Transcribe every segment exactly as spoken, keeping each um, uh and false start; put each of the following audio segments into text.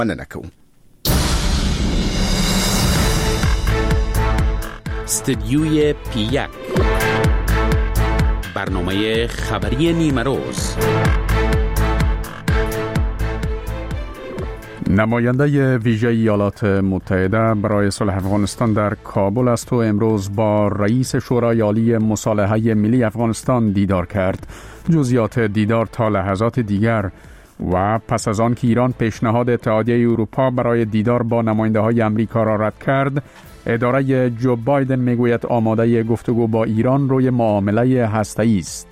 مننه کوم. استدیوی پی یک، برنامه خبری نیمه روز. نماینده ویژه ایالات متحده برای صلح افغانستان در کابل است و امروز با رئیس شورای عالی مصالحه ملی افغانستان دیدار کرد. جزئیات دیدار تا لحظات دیگر و پس از آن که ایران پیشنهاد اتحادیه اروپا برای دیدار با نماینده های امریکا را رد کرد، اداره جو بایدن میگوید آماده گفتگو با ایران روی معامله هسته‌ای است.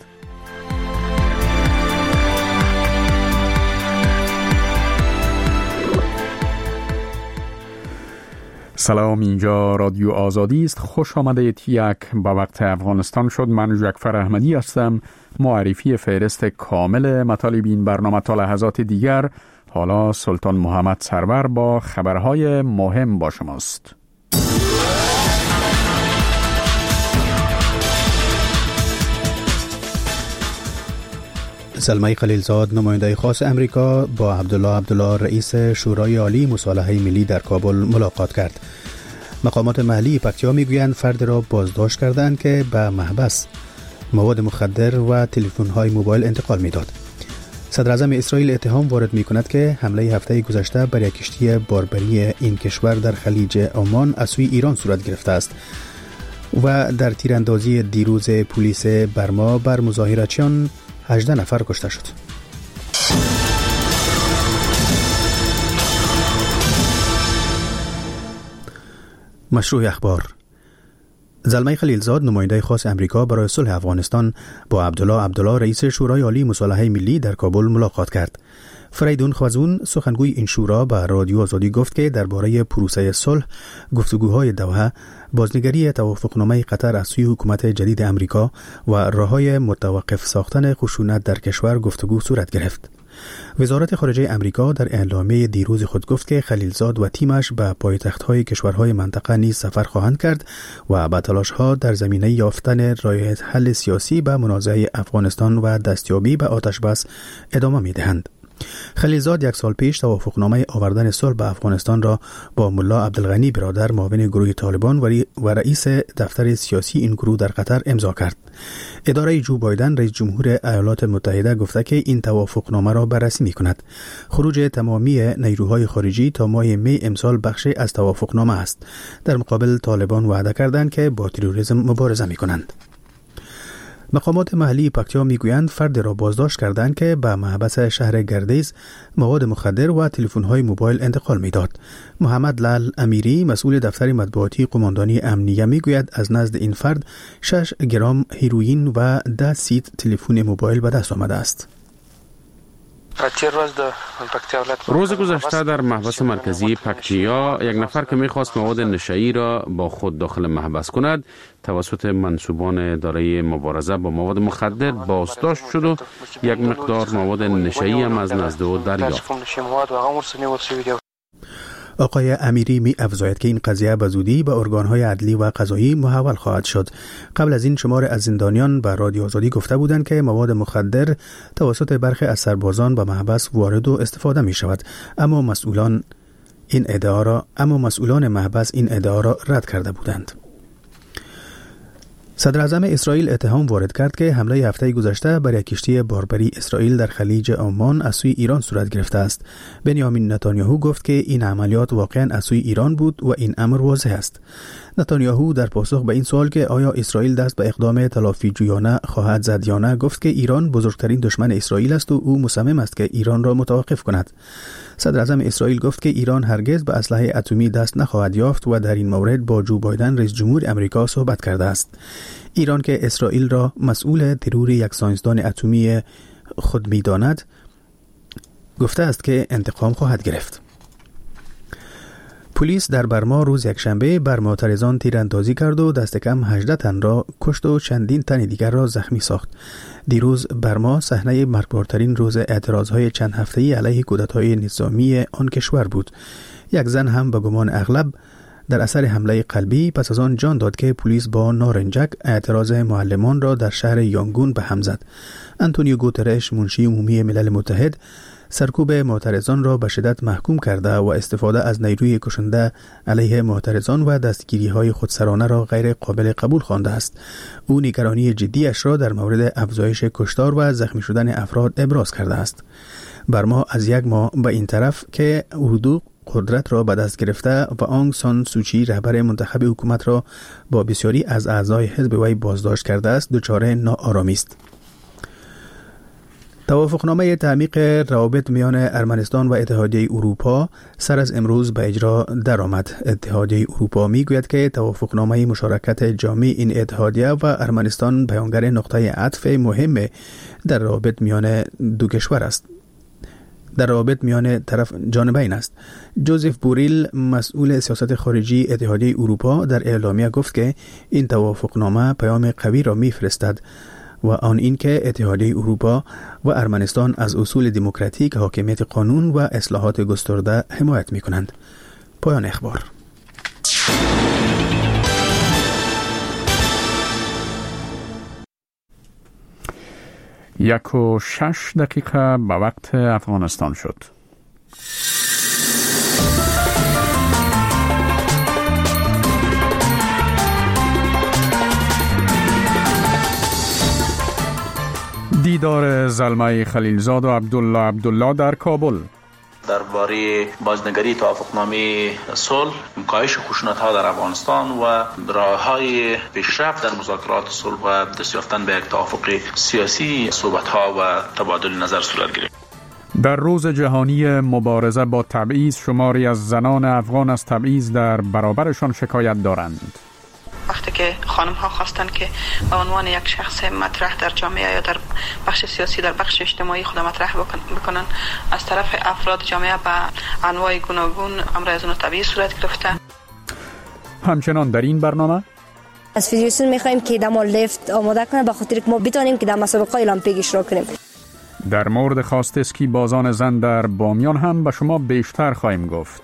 سلام، اینجا رادیو آزادی است. خوش آمدید. یک با وقت افغانستان شد. من جعفر احمدی هستم. معرفی فهرست کامل مطالب این برنامه تا لحظات دیگر. حالا سلطان محمد سرور با خبرهای مهم با شماست. زلمه خلیلزاد نماینده خاص امریکا با عبدالله عبدالله رئیس شورای عالی مصالحه ملی در کابل ملاقات کرد. مقامات محلی پکتیا میگویند فرد را بازداشت کردند که به محبس مواد مخدر و تلفن‌های موبایل انتقال میداد. صدر اعظم اسرائیل اتهام وارد میکند که حمله هفته گذشته بر یک کشتی باربری این کشور در خلیج عمان از سوی ایران صورت گرفته است و در تیراندازی دیروز پلیس برما بر مظاهراتچیان هجده نفر کشته شد. مشروع اخبار. زلمه خلیلزاد نماینده خاص امریکا برای صلح افغانستان با عبدالله عبدالله رئیس شورای عالی مصالحه ملی در کابل ملاقات کرد. فریدون خوازون سخنگوی این شورا به رادیو آزادی گفت که درباره پروسه صلح، گفتگوهای دوحه، بازنگری توافقنامه قطر از سوی حکومت جدید امریکا و راههای متوقف ساختن خشونت در کشور گفتگو صورت گرفت. وزارت خارجه امریکا در اعلامیه دیروز خود گفت که خلیلزاد و تیمش به پایتخت‌های کشورهای منطقه نیز سفر خواهند کرد و به تلاش‌ها در زمینه یافتن راه حل سیاسی به منازعه افغانستان و دستیابی به آتش‌بس ادامه می‌دهند. خلیلزاد یک سال پیش توافقنامه آوردن صلح به افغانستان را با ملا عبدالغنی برادر معاون گروه طالبان و رئیس دفتر سیاسی این گروه در قطر امضا کرد. اداره جو بایدن رئیس جمهور ایالات متحده گفته که این توافقنامه را بررسی می‌کند. خروج تمامی نیروهای خارجی تا ماه می امسال بخشی از توافقنامه است. در مقابل طالبان وعده کردند که با تروریسم مبارزه می‌کنند. مقامات محلی پکتیا میگویند فرد را بازداشت کردند که به محبس شهر گردیز مواد مخدر و تلفن‌های موبایل انتقال میداد. محمد لال امیری مسئول دفتر مطبوعاتی قماندانی امنیه میگوید از نزد این فرد شش گرم هیروئین و ده سیت تلفن موبایل به دست آمده است. روز گذشته در محبس مرکزی پکتیا یک نفر که می‌خواست مواد نشئی را با خود داخل محبس کند توسط منسوبان اداره مبارزه با مواد مخدر بازداشت شد و یک مقدار مواد نشئی هم از نزد او دریافت. آقای امیری می افزاید که این قضیه به زودی به ارگان‌های عدلی و قضایی محول خواهد شد. قبل از این شمار از زندانیان به رادیو آزادی گفته بودند که مواد مخدر توسط برخی از سربازان به محبس وارد و استفاده می شود، اما مسئولان این ادعا را اما مسئولان محبس این ادعا را رد کرده بودند. صدر اعظم اسرائیل اتهام وارد کرد که حمله هفته گذشته بر یک کشتی باربری اسرائیل در خلیج عمان از سوی ایران صورت گرفته است. بنیامین نتانیاهو گفت که این عملیات واقعا از سوی ایران بود و این امر واضح است. نتانیاهو در پاسخ به این سوال که آیا اسرائیل دست به اقدام تلافی جویانه خواهد زد یا نه گفت که ایران بزرگترین دشمن اسرائیل است و او مصمم است که ایران را متوقف کند. صدر اعظم اسرائیل گفت که ایران هرگز به اسلحه اتمی دست نخواهد یافت و در این مورد با جو بایدن رئیس جمهور امریکا صحبت کرده است. ایران که اسرائیل را مسئول ترور یک ساینسدان اتمی خود می‌داند گفته است که انتقام خواهد گرفت. پلیس در برما روز یکشنبه بر معترضان تیراندازی کرد و دست کم هجده تن را کشت و چندین تن دیگر را زخمی ساخت. دیروز برما صحنه مرگبارترین روز اعتراضهای چند هفته‌ای علیه کودتای نظامی آن کشور بود. یک زن هم به گمان اغلب در اثر حمله قلبی پس از آن جان داد که پلیس با نارنجک اعتراض معلمان را در شهر یانگون به هم زد. آنتونیو گوترش منشی عمومی ملل متحد سرکوب معترضان را به شدت محکوم کرده و استفاده از نیروی کشنده علیه معترضان و دستگیری‌های خودسرانه را غیر قابل قبول خوانده است. او نگرانی جدیش را در مورد افزایش کشتار و زخمی شدن افراد ابراز کرده است. برما از یک ماه به این طرف که اردو قدرت را به دست گرفته و آنگ سان سوچی رهبر منتخب حکومت را با بسیاری از اعضای حزب وی بازداشت کرده است، دچار ناآرامی است. توافقنامه تعمیق روابط میان ارمنستان و اتحادیه اروپا سر از امروز به اجرا درآمد. اتحادیه اروپا میگوید که توافقنامه مشارکت جامع این اتحادیه و ارمنستان بیانگر نقطه عطف مهم در روابط میان دو کشور است. در روابط میان طرف جانبین است. جوزف بوریل مسئول سیاست خارجی اتحادیه اروپا در اعلامیه گفت که این توافقنامه پیام قوی را میفرستد و آن این که اتحادیه اروپا و ارمنستان از اصول دموکراتیک، حاکمیت قانون و اصلاحات گسترده حمایت می‌کنند. پایان اخبار. یک و شش دقیقه به وقت افغانستان شد. دیدار زلمه خلیلزاد و عبدالله عبدالله در کابل. درباره بازنگری توافقنامه صلح، کاهش خشونت‌ها در افغانستان و راه‌های پیشرفت در مذاکرات صلح و دست یافتن به یک توافق سیاسی، صحبت‌ها و تبادل نظر صورت گرفت. در روز جهانی مبارزه با تبعیض، شماری از زنان افغان از تبعیض در برابرشان شکایت دارند. وقتی که خانم ها خواستن که به عنوان یک شخص مطرح در جامعه یا در بخش سیاسی، در بخش اجتماعی خود مطرح بکنن، از طرف افراد جامعه به انواع گوناگون امر از اون تبعیض صورت گرفته. همچنان در این برنامه از فدراسیون می‌خوایم که دمال لیفت آماده کنه به خاطر که ما بتونیم که در مسابقات المپیک اشتراک کنیم. در مورد خواست اسکی بازان زن در بامیان هم به شما بیشتر خواهیم گفت.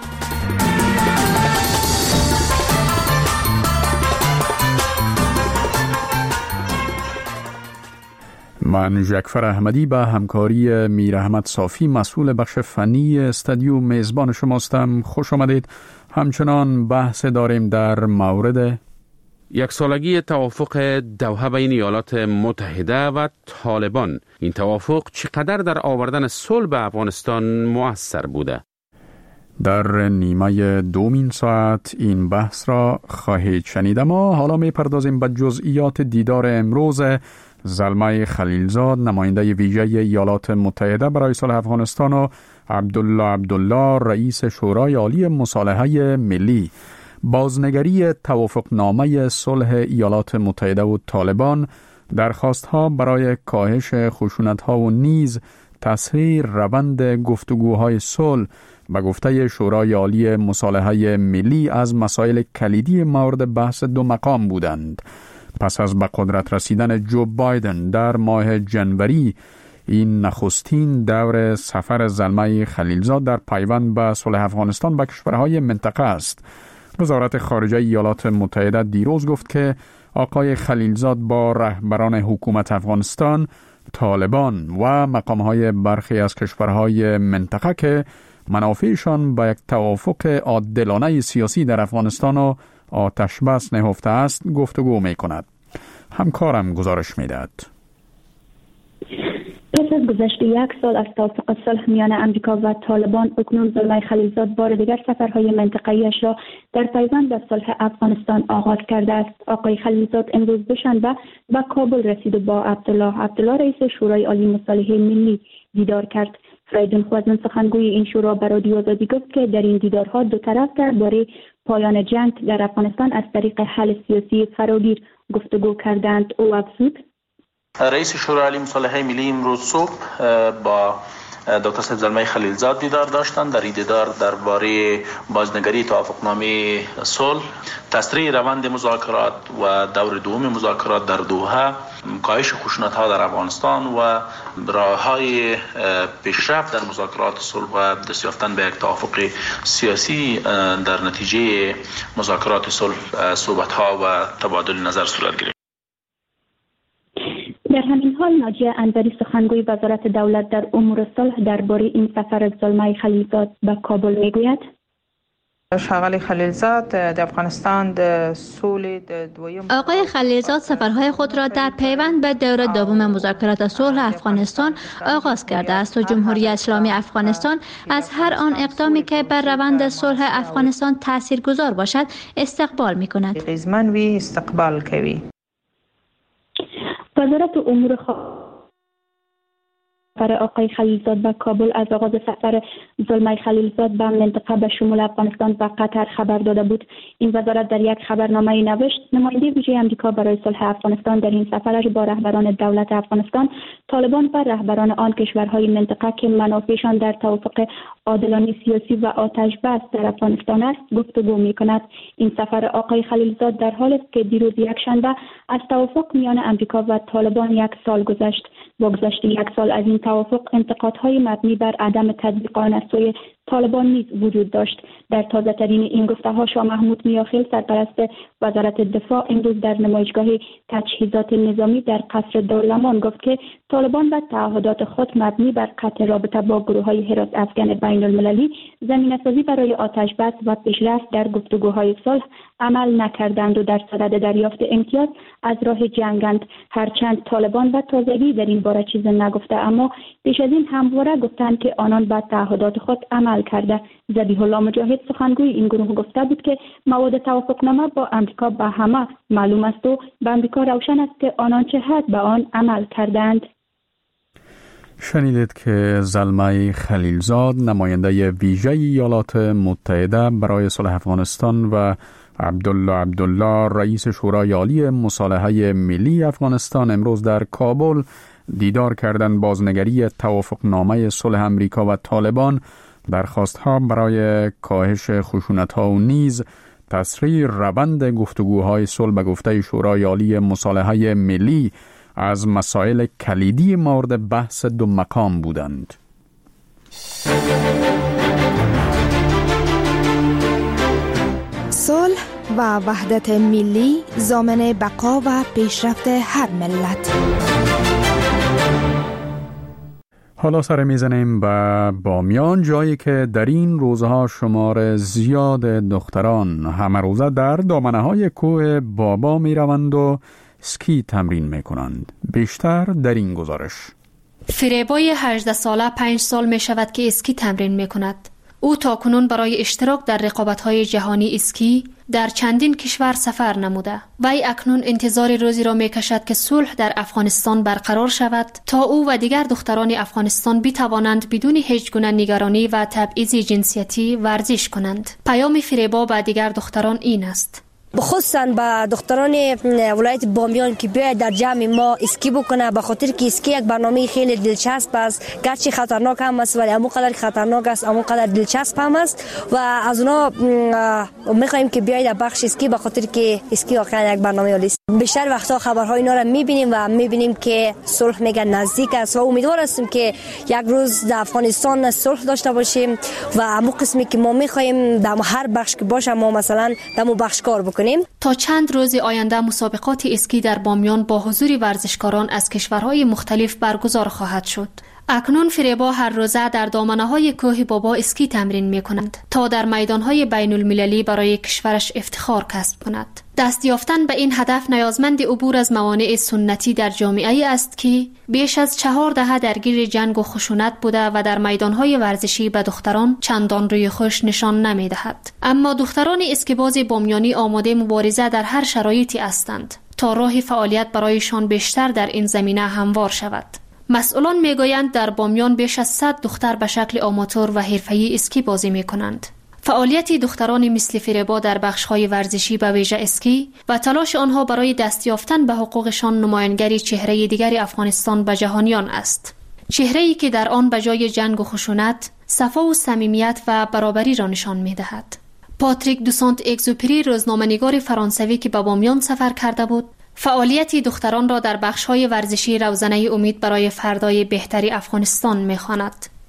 من جعفر احمدی به همکاری میر احمد صافی مسئول بخش فنی استودیو میزبان شماستم. خوش آمدید. همچنان بحث داریم در مورد یک سالگی توافق دوحه بین ایالات متحده و طالبان. این توافق چقدر در آوردن صلح به افغانستان مؤثر بوده؟ در نیمه دومین ساعت این بحث را خواهید شنید. ما حالا می پردازیم به جزئیات دیدار امروز زلمه خلیلزاد، نماینده ویژه ایالات متحده برای صلح افغانستان، و عبدالله عبدالله، رئیس شورای عالی مصالحه ملی. بازنگری توافقنامه صلح ایالات متحده و طالبان، درخواست‌ها برای کاهش خشونت‌ها و نیز تسهیل روند گفتگوهای صلح به گفته شورای عالی مصالحه ملی از مسائل کلیدی مورد بحث دو مقام بودند. پس از به قدرت رسیدن جو بایدن در ماه جنوری، این نخستین دور سفر زلمه خلیلزاد در پیوند به صلح افغانستان به کشورهای منطقه است. وزارت خارجه ایالات متحده دیروز گفت که آقای خلیلزاد با رهبران حکومت افغانستان، طالبان و مقامهای برخی از کشورهای منطقه که منافعشان به یک توافق عادلانه سیاسی در افغانستان و آتش بس نهفته است گفتگو می کند. همکارم گزارش می دهد. پس از گذشت یک سال از توافق صلح میان امریکا و طالبان، اکنون زلمه خلیلزاد بار دیگر سفرهای منطقه‌ایش را در پیوند به صلح افغانستان آغاز کرده است. آقای خلیلزاد امروز دوشنبه به کابل رسید و با عبدالله عبدالله رئیس شورای عالی مصالحه ملی دیدار کرد. فریدون خوازن سخنگوی این شورا به رادیو آزادی گفت که در این دیدارها دو طرف درباره پایان جنگ در افغانستان از طریق حل سیاسی فراگیر گفتگو کردند. او افزود: رئیس شورای عالی مصالحه ملی امروز صبح با دکتر صاحب زلمه خلیلزاد دیدار داشتند. در این دیدار درباره بازنگری توافقنامه صلح، تسریع روند مذاکرات و دور دوم مذاکرات در دوحه، کاهش خشونت‌ها در افغانستان و راه‌های پیشرفت در مذاکرات صلح و دست یافتن به یک توافق سیاسی در نتیجه مذاکرات صلح صحبت‌ها و تبادل نظر صورت گرفت. در همین حال حال ناجیه انوری سخنگوی وزارت دولت در امور صلح درباره این سفر زلمه خلیلزاد به کابل میگوید. آقای خلیلزاد در افغانستان در صلح دوم آقای خلیلزاد سفرهای خود را در پیوند به دور دوم مذاکرات صلح افغانستان آغاز کرده است و جمهوری اسلامی افغانستان از هر آن اقدامی که بر روند صلح افغانستان تاثیرگذار باشد استقبال می‌کند. قزمن وی استقبال کوي. وزارت امور خارجه سفر آقای خلیلزاد به کابل از آغاز سفر زلمه خلیلزاد به منطقه به شمول افغانستان و قطر خبر داده بود. این وزارت در یک خبرنامه نوشت نماینده ویژه آمریکا برای صلح افغانستان در این سفرش با رهبران دولت افغانستان، طالبان و رهبران آن کشورهای منطقه که منافعشان در توافق عادلانه سیاسی و آتش بس در افغانستان است گفتگو می‌کند. این سفر آقای خلیلزاد در حالی است که دیروز یکشنبه از توافق میان آمریکا و طالبان یک سال گذشت. با گذشت یک سال از این توافق انتقادهای مبنی بر عدم تطبیق آن از سوی طالبان نیز وجود داشت. در تازه ترین این گفته ها شاه محمود میاخیل سرپرست وزارت دفاع امروز در نمایشگاه تجهیزات نظامی در قصر دارالمان گفت که طالبان و تعهدات خود مبنی بر قطع رابطه با گروه‌های حراس افغان بین المللی زمینه‌سازی برای آتش بس و پیشرفت در گفتگوهای صلح عمل نکردند و در صدد دریافت امتیاز از راه جنگند. هرچند طالبان و تازگی در این باره چیز نگفته، اما پیش از این همواره گفتند که آنان به تعهدات خود عمل کرده. ذبیح الله مجاهد سخنگوی این گروه گفته بود که مواد توافقنامه با آمریکا به همه معلوم است و به آمریکا روشن است که آنان چه حد به آن عمل کردند. شنیدید که زلمه خلیلزاد نماینده ویژه ایالات متحده برای صلح افغانستان و عبدالله عبدالله رئیس شورای عالی مصالحه ملی افغانستان امروز در کابل دیدار کردند. بازنگری توافقنامه صلح امریکا و طالبان، درخواست‌ها برای کاهش خشونت‌ها و نیز تسریع روند گفتگوهای صلح به گفته شورای عالی مصالحه ملی از مسائل کلیدی مورد بحث دو مقام بودند. صلح و وحدت ملی ضامن بقا و پیشرفت هر ملت. حالا سر میزنیم به بامیان، جایی که در این روزها شمار زیاد دختران همه روزه در دامنه های کوه بابا می روند و اسکی تمرین می کنند. بیشتر در این گزارش. فریبای هجده ساله پنج سال می شود که اسکی تمرین می کند. او تاکنون برای اشتراک در رقابت‌های جهانی اسکی در چندین کشور سفر نموده. وی اکنون انتظار روزی را می‌کشد که صلح در افغانستان برقرار شود تا او و دیگر دختران افغانستان بتوانند بدون هیچ گونه نگرانی و تبعیض جنسیتی ورزش کنند. پیام فریبا به دیگر دختران این است: خصوصا به دختران ولایت بامیان که بیاید در جمع ما اسکی بکنه، به خاطر که اسکی یک برنامه خیلی دلچسب است، گرچه خطرناک هم است ولی همون قدر خطرناک است همون قدر دلچسب هم است و از اونا میخوایم که بیاید در بخش اسکی، به خاطر که اسکی واقعا یک برنامه عالی است. بیشتر وقتا خبرهای اینا را میبینیم و میبینیم که صلح میگن نزدیک است و امیدوار هستیم که یک روز در افغانستان صلح داشته باشیم و همون قسمی که ما میخوایم در هر بخش که باشه ما مثلا در مو بخش کار بکنیم. تا چند روز آینده مسابقات اسکی در بامیان با حضور ورزشکاران از کشورهای مختلف برگزار خواهد شد. اکنون فریبا هر روزه در دامنه‌های کوه بابا اسکی تمرین می‌کند تا در میدان‌های بین المللی برای کشورش افتخار کسب کند. دست یافتن به این هدف نیازمند عبور از موانع سنتی در جامعه است که بیش از چهار دهه درگیر جنگ و خشونت بوده و در میدان‌های ورزشی به دختران چندان روی خوش نشان نمی‌دهد. اما دختران اسکیباز بامیانی آماده مبارزه در هر شرایطی هستند تا راه فعالیت برایشان بیشتر در این زمینه هموار شود. مسئولان میگویند در بامیان بیش از صد دختر به شکل آماتور و حرفه‌ای اسکی بازی میکنند. فعالیت دختران مثل فریبا در بخش‌های ورزشی به ویژه اسکی و تلاش آنها برای دست یافتن به حقوقشان نمایانگری چهره دیگر افغانستان به جهانیان است. چهره‌ای که در آن به جای جنگ و خشونت، صفا و صمیمیت و برابری را نشان می‌دهد. پاتریک دو سانت اگزوپری، روزنامه‌نگار فرانسوی که به بامیان سفر کرده بود، فعالیت دختران را در بخش‌های ورزشی روزنه امید برای فردای بهتری افغانستان می‌خواند.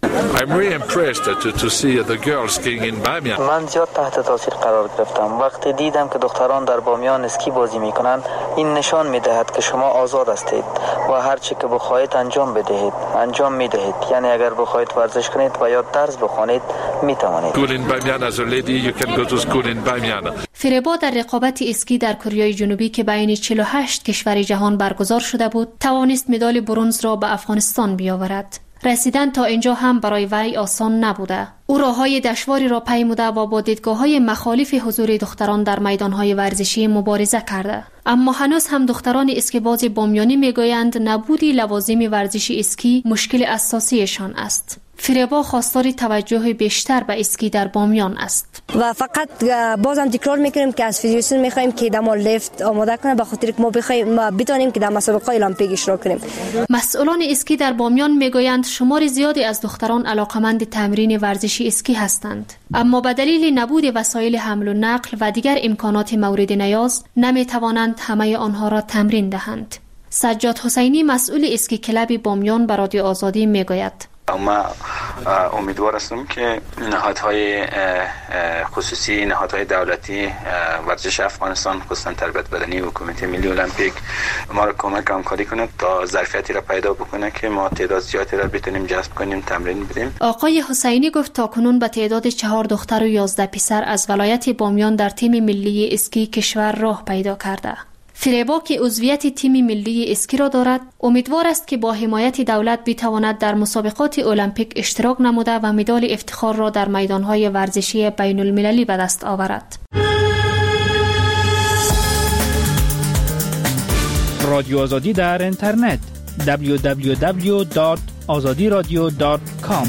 I'm really impressed to, to see the girls skiing in Bamiyan. من زیاد تحت تاثیر قرار گرفتم وقتی دیدم که دختران در بامیان اسکی بازی میکنن. این نشان میدهد که شما آزاد هستید و هر چی که بخواهید انجام بدهید انجام میدهید. یعنی اگر بخواهید ورزش کنید و یا درس بخوانید میتوانید. School in Bamiyan as a lady you can go to school in Bamiyan. فریبا در رقابت اسکی در کره جنوبی که بین چهل و هشت کشور جهان برگزار شده بود توانست مدال برنز را به افغانستان بیاورد. رسیدن تا اینجا هم برای وی آسان نبوده. او راههای دشواری را پیموده و با دیدگاه‌های مخالف حضور دختران در میدان‌های ورزشی مبارزه کرده. اما هنوز هم دختران اسکیباز بامیانی میگویند نبودی لوازم ورزشی اسکی مشکل اساسیشان است. فریبا خواستار توجه بیشتر به اسکی در بامیان است. و فقط بازم تکرار میکنیم که از فدراسیون میخوایم که دما لیفت آماده کنه به خاطر که ما بخوایم بتونیم که در مسابقه المپیک اشتراک کنیم. مسئولان اسکی در بامیان میگویند شمار زیادی از دختران علاقمند تمرین ورزشی اسکی هستند، اما به دلیل نبود وسایل حمل و نقل و دیگر امکانات مورد نیاز نمیتوانند همه آنها را تمرین دهند. سجاد حسینی مسئول اسکی کلب بامیان به رادیو آزادی میگوید ما امیدوار هستم که نهادهای خصوصی، نهادهای دولتی، ورزش افغانستان، خصوصا تربیت بدنی و کمیته ملی المپیک ما را کمک همکاری کنند تا ظرفیتی را پیدا بکنه که ما تعداد زیادی را بتونیم جذب کنیم، تمرین بدیم. آقای حسینی گفت تاکنون به تعداد چهار دختر و یازده پسر از ولایت بامیان در تیم ملی اسکی کشور راه پیدا کرده. فریبا که عضویت تیم ملی اسکی را دارد امیدوار است که با حمایت دولت بتواند در مسابقات المپیک اشتراک نموده و مدال افتخار را در میدان‌های ورزشی بین المللی به دست آورد. رادیو آزادی در اینترنت دبلیو دبلیو دبلیو دات آزادی رادیو دات کام.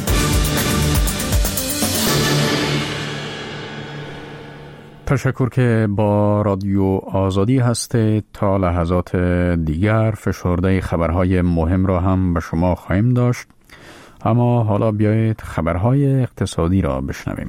تشکر که با رادیو آزادی هسته. تا لحظات دیگر فشرده خبرهای مهم را هم به شما خواهیم داشت، اما حالا بیایید خبرهای اقتصادی را بشنویم.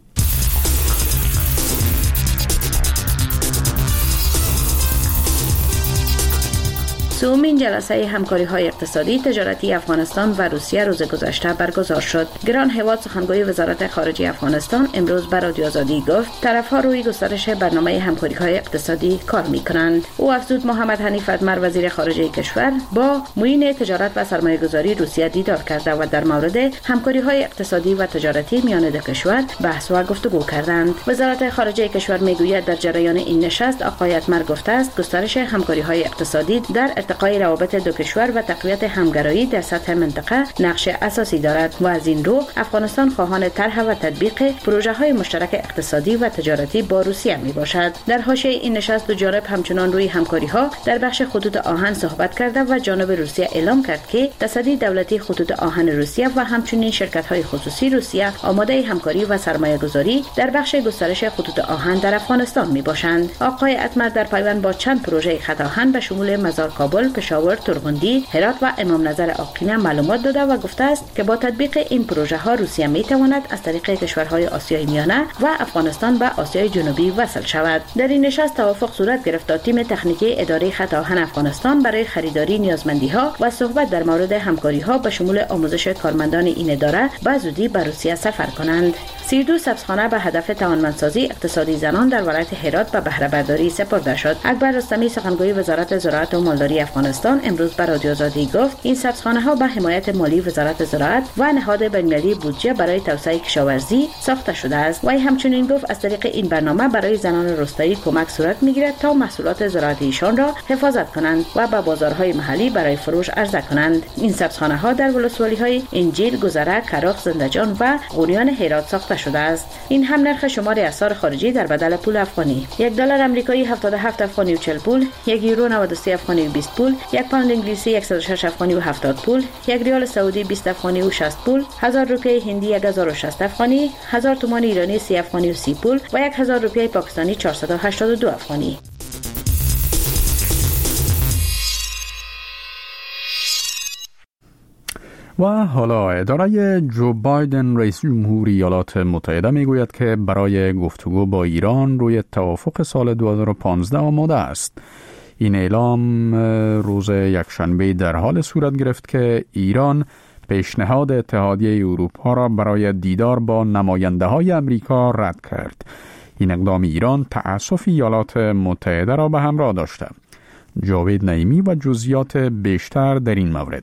سومین جلسه همکاری‌های اقتصادی تجارتی افغانستان و روسیه روز گذشته برگزار شد. گران هواد سخنگوی وزارت خارجه افغانستان امروز به رادیو آزادی گفت طرف‌ها روی گسترش برنامه همکاری‌های اقتصادی کار می‌کنند. او افزود محمد حنیف اتمر وزیر خارجه کشور با معین تجارت و سرمایه‌گذاری روسیه دیدار کرده و در مورد همکاری‌های اقتصادی و تجارتی میان دو کشور بحث و گفتگو کردند. وزارت خارجه کشور میگوید در جریان این نشست آقای اتمر گفته است گسترش همکاری‌های اقتصادی در ارتقای روابط دو کشور و تقویت همگرایی در سطح منطقه نقش اساسی دارد و از این رو افغانستان خواهان طرح و تطبیق پروژه‌های مشترک اقتصادی و تجارتی با روسیه میباشد. در حاشیه این نشست دو جانب همچنان روی همکاری‌ها در بخش خطوط آهن صحبت کرده و جانب روسیه اعلام کرد که تصدی دولتی خطوط آهن روسیه و همچنین شرکت‌های خصوصی روسیه آماده همکاری و سرمایه‌گذاری در بخش گسترش خطوط آهن در افغانستان میباشند. آقای اتمر در پیوند با چند پروژه خط آهن به شمول مزار کابل، پشاور، ترغندی، هرات و امام نظر آقینه معلومات داده و گفته است که با تطبیق این پروژه ها روسیه می تواند از طریق کشورهای آسیای میانه و افغانستان به آسیای جنوبی وصل شود. در این نشست توافق صورت گرفت تا تیم تکنیکی اداره خط آهن افغانستان برای خریداری نیازمندی ها و صحبت در مورد همکاری ها به شمول آموزش کارمندان این اداره به زودی به روسیه سفر کنند. سی و دو سبزخانه به هدف توانمندسازی اقتصادی زنان در ولایت هرات به بهره برداری سپرده شد. اکبر رستمی سخنگوی وزارت زراعت و مالداری افغانستان امروز به رادیو آزادی گفت این سبزخانه ها به حمایت مالی وزارت زراعت و نهاد بین‌المللی بودجه برای توسعه کشاورزی ساخته شده است. وی همچنین گفت از طریق این برنامه برای زنان روستایی کمک صورت میگیرد تا محصولات زراعتیشان را حفاظت کنند و به بازارهای محلی برای فروش عرضه کنند. این سبزخانه ها در ولسوالی‌های انجیل، گذره، کراخ، زندجان و قونیان هرات ساخته شده است. این هم نرخ شمار اسعار خارجی در بدل پول افغانی: یک دلار آمریکایی هفتاد و هفت افغانی و چهل پول، یک یورو نود و سه افغانی و بیست پول، یک پوند انگلیسی صد و شش افغانی و هفتاد پول، یک ریال سعودی بیست افغانی و شصت پول، هزار روپیه هندی یک هزار و شصت افغانی، هزار تومان ایرانی سی افغانی و سی پول و یک هزار روپیه پاکستانی چهارصد و هشتاد و دو افغانی. و حالا اداره جو بایدن رئیس جمهوری ایالات متحده میگوید که برای گفتگو با ایران روی توافق سال دو هزار و پانزده آماده است. این اعلام روز یکشنبه در حال صورت گرفت که ایران پیشنهاد اتحادیه اروپا را برای دیدار با نماینده های امریکا رد کرد. این اقدام ایران تأسف ایالات متحده را به همراه داشته. جاوید نعیمی و جزئیات بیشتر در این مورد.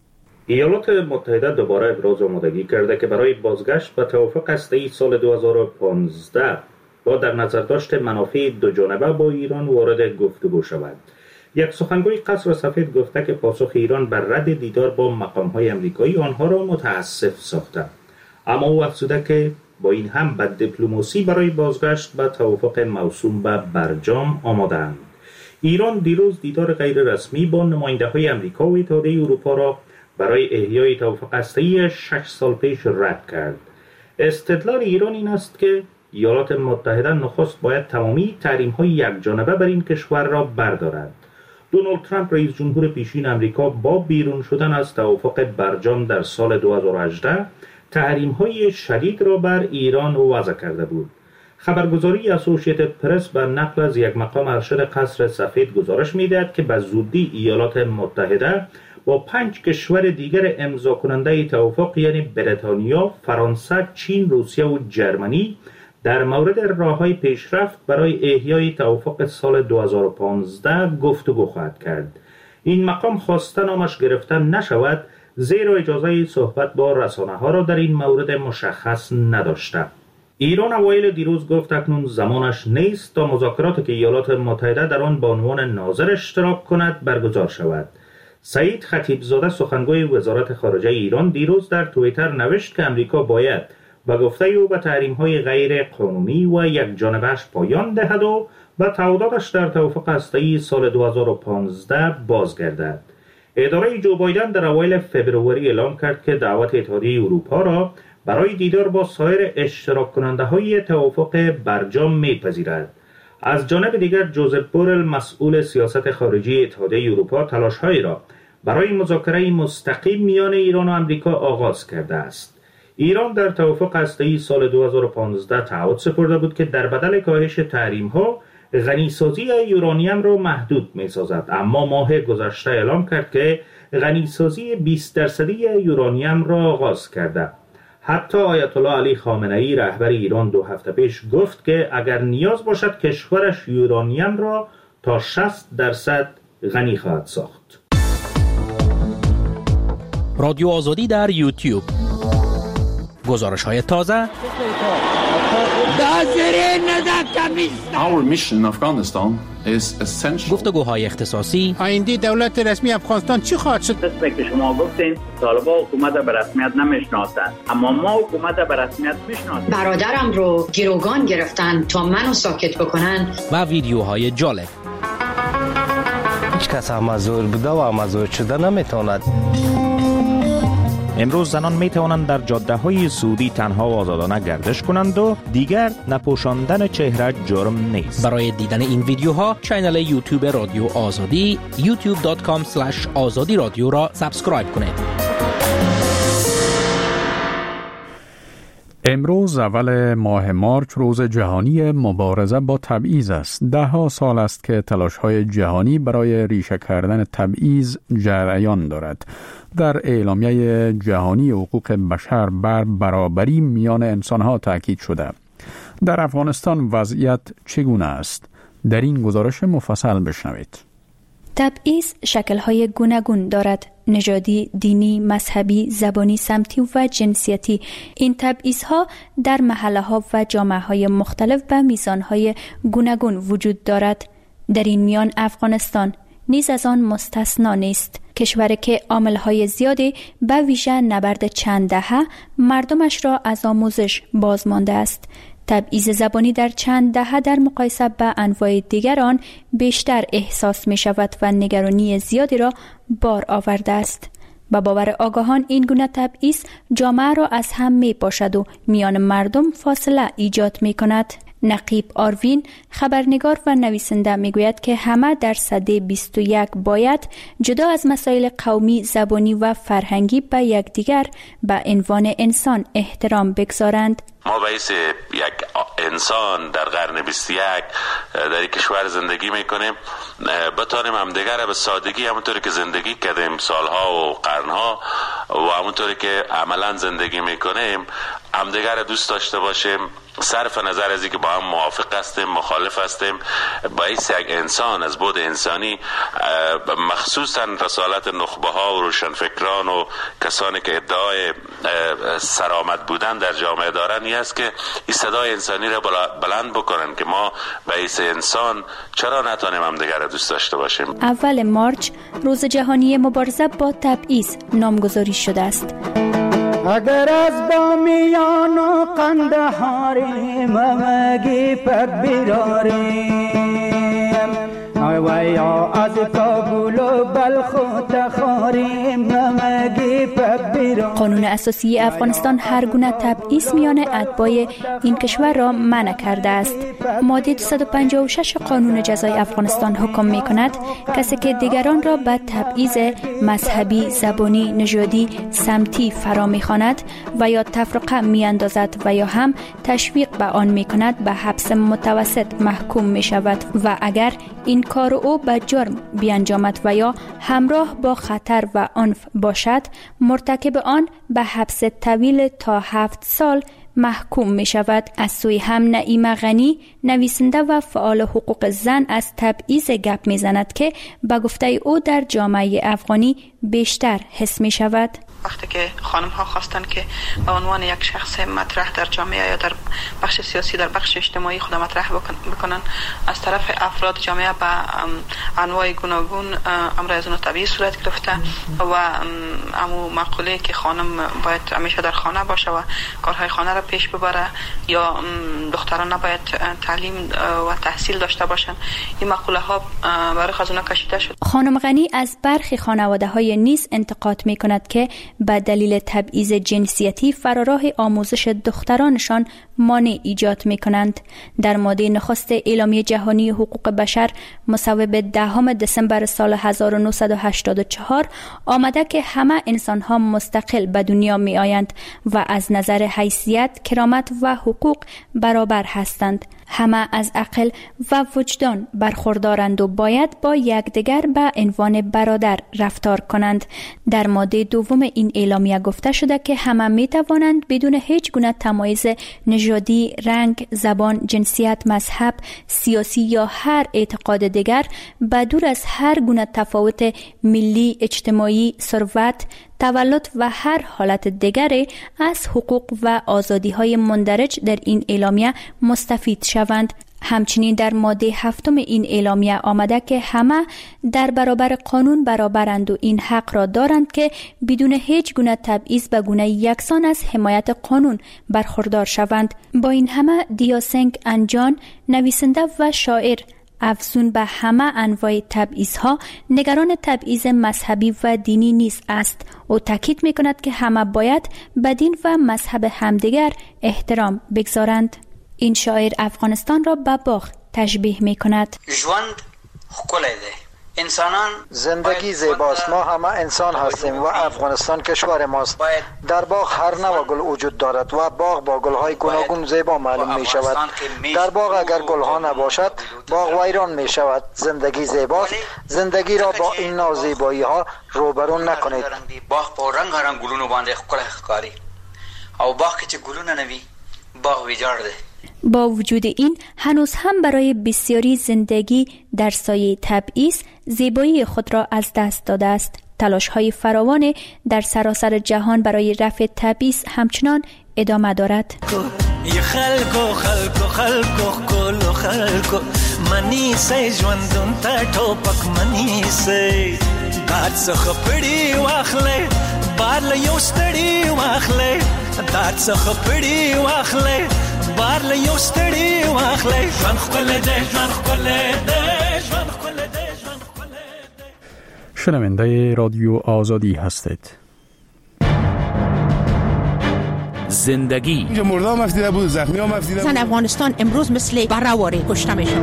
ایالات متحده دوباره ابراز آمادگی کرده که برای بازگشت به توافق هسته‌ای سال دو هزار و پانزده با در نظر داشت منافع دو جانبه با ایران وارد گفتگو شود. یک سخنگوی قصر سفید گفته که پاسخ ایران بر رد دیدار با مقام‌های آمریکایی آنها را متاسف ساخته، اما او افزوده که با این هم به دیپلماسی برای بازگشت به توافق موسوم به برجام آماده‌اند. ایران دیروز دیدار غیر رسمی با نماینده‌های آمریکا و اتحادیه اروپا را برای احیای توافق هسته‌ای شش سال پیش رد کرد. استدلال ایران این است که ایالات متحده نخست باید تمامی تحریم‌های یکجانبه بر این کشور را بردارد. دونالد ترامپ رئیس جمهور پیشین آمریکا با بیرون شدن از توافق برجام در سال دو هزار و هجده تحریم‌های شدید را بر ایران وضع کرده بود. خبرگزاری اسوسییتد پرس به نقل از یک مقام ارشد قصر سفید گزارش می‌دهد که به زودی ایالات متحده با پنج کشور دیگر امضا کننده توافق یعنی بریتانیا، فرانسه، چین، روسیه و جرمنی در مورد راه‌های پیشرفت برای احیای توافق سال دو هزار و پانزده گفتگو خواهد کرد. این مقام خواسته نامش گرفته نشود زیرا اجازه صحبت با رسانه‌ها را در این مورد مشخص نداشته. ایران اوایل دیروز گفت اکنون زمانش نیست تا مذاکراتی که ایالات متحده در آن به عنوان ناظر اشتراک کند برگزار شود. سعید خطیبزاده سخنگوی وزارت خارجه ایران دیروز در توییتر نوشت که امریکا باید به گفته او به تحریم‌های غیر قانونی و یکجانبه‌اش پایان دهد و به تعهداتش در توافق هسته‌ای سال دو هزار و پانزده بازگردد. اداره جو بایدن در اوایل فوریه اعلام کرد که دعوت اتحادیه اروپا را برای دیدار با سایر اشتراک کننده‌های توافق برجام می‌پذیرد. از جانب دیگر جوزف بورل مسئول سیاست خارجی اتحادیه اروپا تلاش‌هایی را برای مذاکره مستقیم میان ایران و آمریکا آغاز کرده است. ایران در توافق هسته‌ای سال دو هزار و پانزده تعهد سپرده بود که در بدل کاهش تحریم‌ها غنیسازی یورانیم را محدود می‌سازد، اما ماه گذشته اعلام کرد که غنیسازی بیست درصدی یورانیم را آغاز کرده. حتی آیت الله علی خامنه‌ای رهبر ایران دو هفته پیش گفت که اگر نیاز باشد کشورش یورانیم را تا شصت درصد غنی خواهد ساخت. رادیو آزادی در یوتیوب، گزارش‌های تازه، Our mission in Afghanistan is essential. گفتگوهای اختصاصی. آینده دولت رسمی افغانستان چی خواهد شد؟ مثل که شما گفتین طالبان حکومت به رسمیت نمیشناسند، اما ما حکومت به رسمیت میشناسیم. برادرم رو گروگان گرفتن تا منو ساکت بکنن. و ویدیوهای جالب. هیچ کس مزور بوده و مزور شده نمیتواند. امروز زنان می توانند در جاده های سعودی تنها و آزادانه گردش کنند و دیگر نپوشاندن چهره جرم نیست. برای دیدن این ویدیوها کانال یوتیوب رادیو آزادی یوتیوب دات کام اسلش آزادی رادیو را سابسکرایب کنید. امروز اول ماه مارچ روز جهانی مبارزه با تبعیض است. ده ها سال است که تلاش‌های جهانی برای ریشه کردن تبعیض جریان دارد. در اعلامیه جهانی حقوق بشر بر برابری میان انسان‌ها تاکید شده. در افغانستان وضعیت چگونه است؟ در این گزارش مفصل بشنوید. تبعیض شکل‌های گوناگون دارد: نژادی، دینی، مذهبی، زبانی، سمتی و جنسیتی. این تبعیض‌ها در محله‌ها و جامعه‌های مختلف به میزان‌های گوناگون وجود دارد. در این میان افغانستان نیز از آن مستثنا نیست. کشوری که عامل‌های زیادی به ویژه نبرد چند دهه مردمش را از آموزش باز مانده است. تبعیض زبانی در چند دهه در مقایسه با انواع دیگر آن بیشتر احساس می شود و نگرانی زیادی را بار آورده است. با باور آگاهان این گونه تبعیض جامعه را از هم می پاشد و میان مردم فاصله ایجاد می کند. نقیب آروین خبرنگار و نویسنده میگوید که همه در سده بیست و یک باید جدا از مسائل قومی، زبانی و فرهنگی به یکدیگر به عنوان انسان احترام بگذارند. ما باعث یک انسان در قرن بیست و یک در یک کشور زندگی میکنیم بتانیم همدیگر را به سادگی همونطوری که زندگی کردیم سالها و قرنها و همونطوری که عملا زندگی میکنیم همدیگر را دوست داشته باشیم، صرف نظر از اینکه با هم موافق هستیم مخالف هستیم. باعث یک انسان از بود انسانی مخصوصا رسالت نخبه ها و روشنفکران و کسانی که ادعای سرآمد بودن در جامعه دارن این است که این صدای انسانی را بلند بکنن که ما باعث انسان چرا نتونیم همدیگر را دوست داشته باشیم. اول مارچ روز جهانی مبارزه با تبعیض نامگذاری شده است. اگر از بامیان و قندهاریم مگی پر بیراریم ویا از کابل و بلخ و تخاریم مگی پر بیراریم. قانون اساسی افغانستان هر گونه تبعیض میان اتباع این کشور را منع کرده است. ماده دویست و پنجاه و شش قانون جزای افغانستان حکم می کند کسی که دیگران را به تبعیض مذهبی، زبانی، نژادی، سمتی فرا می‌خواند و یا تفرقه می‌اندازد و یا هم تشویق به آن می‌کند به حبس متوسط محکوم می‌شود و اگر این کار او به جرم بیانجامد و یا همراه با خطر و عنف باشد مرتکب آن به حبس طویل تا هفت سال محکوم می شود. از سوی هم نعیم غنی نویسنده و فعال حقوق زن از تبعیض گپ می زند که به گفته او در جامعه افغانی بیشتر حس می شود. وقتی که خانم ها خواستن که به عنوان یک شخص مطرح در جامعه یا در بخش سیاسی در بخش اجتماعی خود مطرح بکنن از طرف افراد جامعه به انواع گوناگون امر از اون طبیعی صورت گرفته و امو مقوله که خانم باید همیشه در خانه باشه و کارهای خانه را پیش ببره یا دختران نباید تعلیم و تحصیل داشته باشن، این مقوله ها برای خزونه کشیده شد. خانم غنی از برخی خانواده های نیز انتقاد می کند که به دلیل تبعیض جنسیتی فراراه آموزش دخترانشان مانع ایجاد می کنند. در ماده نخست اعلامیه جهانی حقوق بشر مصوب دهم دسامبر سال هزار و نهصد و هشتاد و چهار آمده که همه انسان ها مستقل به دنیا می آیند و از نظر حیثیت، کرامت و حقوق برابر هستند. همه از عقل و وجدان برخوردارند و باید با یکدیگر به عنوان برادر رفتار کنند. در ماده دوم این اعلامیه گفته شده که همه می توانند بدون هیچ گونه تمایز نژادی، رنگ، زبان، جنسیت، مذهب، سیاسی یا هر اعتقاد دیگر به دور از هر گونه تفاوت ملی، اجتماعی، ثروت، تولد و هر حالت دیگری از حقوق و آزادی‌های مندرج در این اعلامیه مستفید شوند. همچنین در ماده هفتم این اعلامیه آمده که همه در برابر قانون برابرند و این حق را دارند که بدون هیچ گونه تبعیض به گونه یکسان از حمایت قانون برخوردار شوند. با این همه دیاسنگ انجان نویسنده و شاعر افزون به همه انواع تبعیض‌ها نگران تبعیض مذهبی و دینی نیز است. او تاکید می‌کند که همه باید به دین و مذهب همدیگر احترام بگذارند. این شاعر افغانستان را به باغ تشبیه می‌کند. ژوند ښکلی دی، انسانان زندگی زیباست، ما همه انسان هستیم و افغانستان کشور ماست. در باغ هر نوع گل وجود دارد و باغ با گل‌های گوناگون زیبا معلوم می شود. در باغ اگر گل‌ها نباشد باغ ویران می شود. زندگی زیباست، زندگی را با این نوع زیبایی‌ها روبرو نکنید. باغ په رنگ رنگ ګلونو باندې ښکلی ښکاري او باغ کې چې ګلونه نه وي باغ ویجاړ دی. با وجود این هنوز هم برای بسیاری زندگی در سایه تبعیض زیبایی خود را از دست داده است. تلاش‌های فراوان در سراسر جهان برای رفع تبعیض همچنان ادامه دارد. ی خلکو خلکو خلکو خلکو خلکو منی سې ژوندون ته ټوپک منی سې کار څخه پړی واخلې بار له یو ستړي واخلې دار څخه پړی واخلې بار له یو ستړي واخلې ژوند خپل دې ژوند خپل دې ژوند خپل دې ژوند خپل دې. شنونده رادیو آزادی هستید. زندگی. اینجا مردم مفتیده بود، زخمی ها مفتیده بود. زن افغانستان امروز مثل برهواری کشته میشن.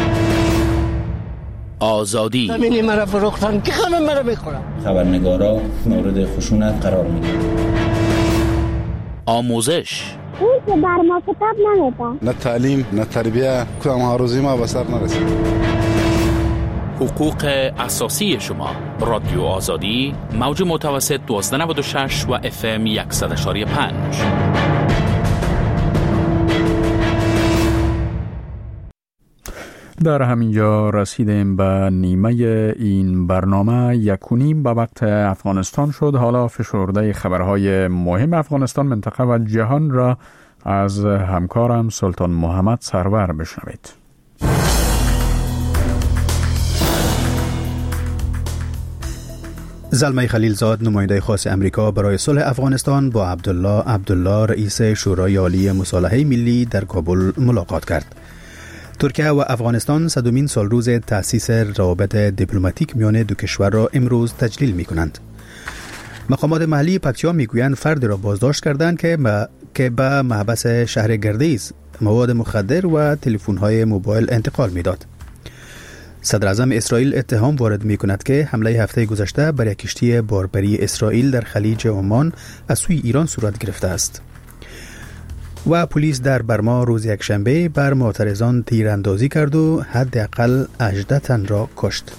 آزادی. زمینی مرا فروختن که همه مرا میخورن. خبرنگارا مورد خشونت قرار میگیرن. آموزش. اون که بر ما کتاب نمیده. نه تعلیم، نه تربیه، کدام ها روزی ما به سر نرسید. حقوق اساسی شما. رادیو آزادی، موج متوسط دوازده نود و شش و اف ام صد و پنج. در همینجا رسیدیم به نیمه این برنامه. یک و نیم به وقت افغانستان شد. حالا فشرده خبرهای مهم افغانستان، منطقه و جهان را از همکارم سلطان محمد سرور بشنوید. زلمه خلیلزاد، نماینده خاص امریکا برای صلح افغانستان، با عبدالله عبدالله رئیس شورای عالی مصالحه ملی در کابل ملاقات کرد. ترکیه و افغانستان صدومین سالروز تأسیس روابط دیپلماتیک میان دو کشور را امروز تجلیل می کنند. مقامات محلی پکتیا میگویند فرد را بازداشت کردند که با که به محبس شهر گردیز مواد مخدر و تلفن‌های موبایل انتقال میداد. صدر اعظم اسرائیل اتهام وارد می کند که حمله هفته گذشته بر یک کشتی باربری اسرائیل در خلیج عمان از سوی ایران صورت گرفته است. و پلیس در برما روز یکشنبه بر معترضان تیراندازی کرد و حداقل هجده تن را کشت.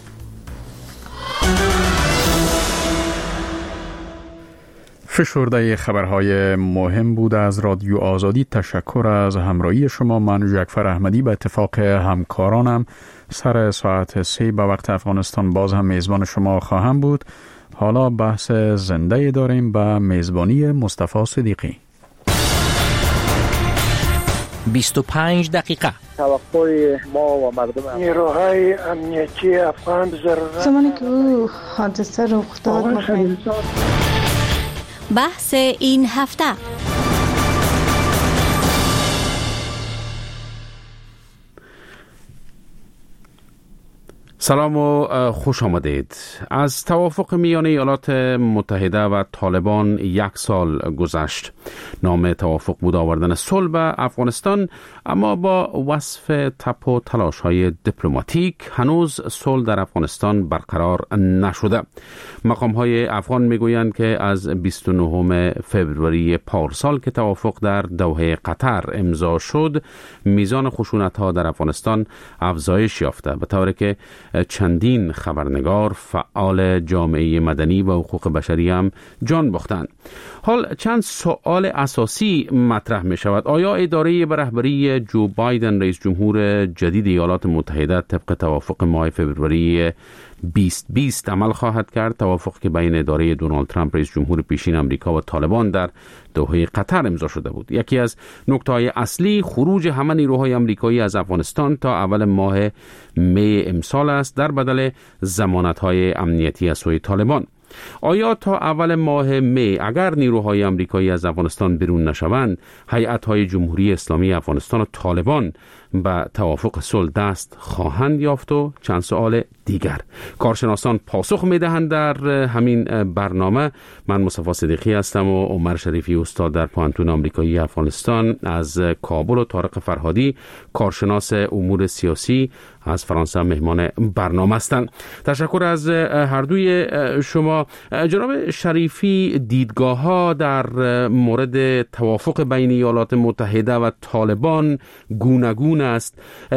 فشرده خبرهای مهم بود از رادیو آزادی. تشکر از همراهی شما. من جعفر احمدی به اتفاق همکارانم سر ساعت سه به وقت افغانستان باز هم میزبان شما خواهم بود. حالا بحث زنده داریم به میزبانی مصطفی صدیقی. بیست و پنج دقیقه. توقع ما و مردم نیروهای امنیتی افغان ضرورت زمانی که او حادثه رخ داد مخیر. بحث این هفته. سلام و خوش آمدید. از توافق میان ایالات متحده و طالبان یک سال گذشت. نام توافق بود آوردن صلح به افغانستان، اما با وصف تپ و تلاش های دیپلماتیک هنوز صلح در افغانستان برقرار نشده. مقام های افغان میگویند که از بیست و نهم فوریه پارسال که توافق در دوحه قطر امضا شد، میزان خشونت ها در افغانستان افزایش یافته، به طوری که چندین خبرنگار، فعال جامعه مدنی و حقوق بشری هم جان باختند. حال چند سوال اساسی مطرح می شود. آیا اداره به رهبری جو بایدن رئیس جمهور جدید ایالات متحده طبق توافق ماه فوریه بیست بیست عمل خواهد کرد؟ توافق که بین اداره دونالد ترامپ رئیس جمهور پیشین امریکا و طالبان در دوحه قطر امضا شده بود. یکی از نکته‌های اصلی خروج همه نیروهای امریکایی از افغانستان تا اول ماه می امسال است در بدل ضمانت‌های امنیتی از سوی طالبان. آیا تا اول ماه می اگر نیروهای امریکایی از افغانستان بیرون نشوند، هیئت‌های جمهوری اسلامی افغانستان و طالبان به توافق صلح دست خواهند یافت؟ و چند سوال دیگر. کارشناسان پاسخ میدهند در همین برنامه. من مصطفی صدیقی هستم و عمر شریفی استاد در پوهنتون آمریکایی افغانستان از کابل و طارق فرهادی کارشناس امور سیاسی از فرانسه مهمان برنامه هستند. تشکر از هر دوی شما. جناب شریفی، دیدگاه ها در مورد توافق بین ایالات متحده و طالبان گوناگون است.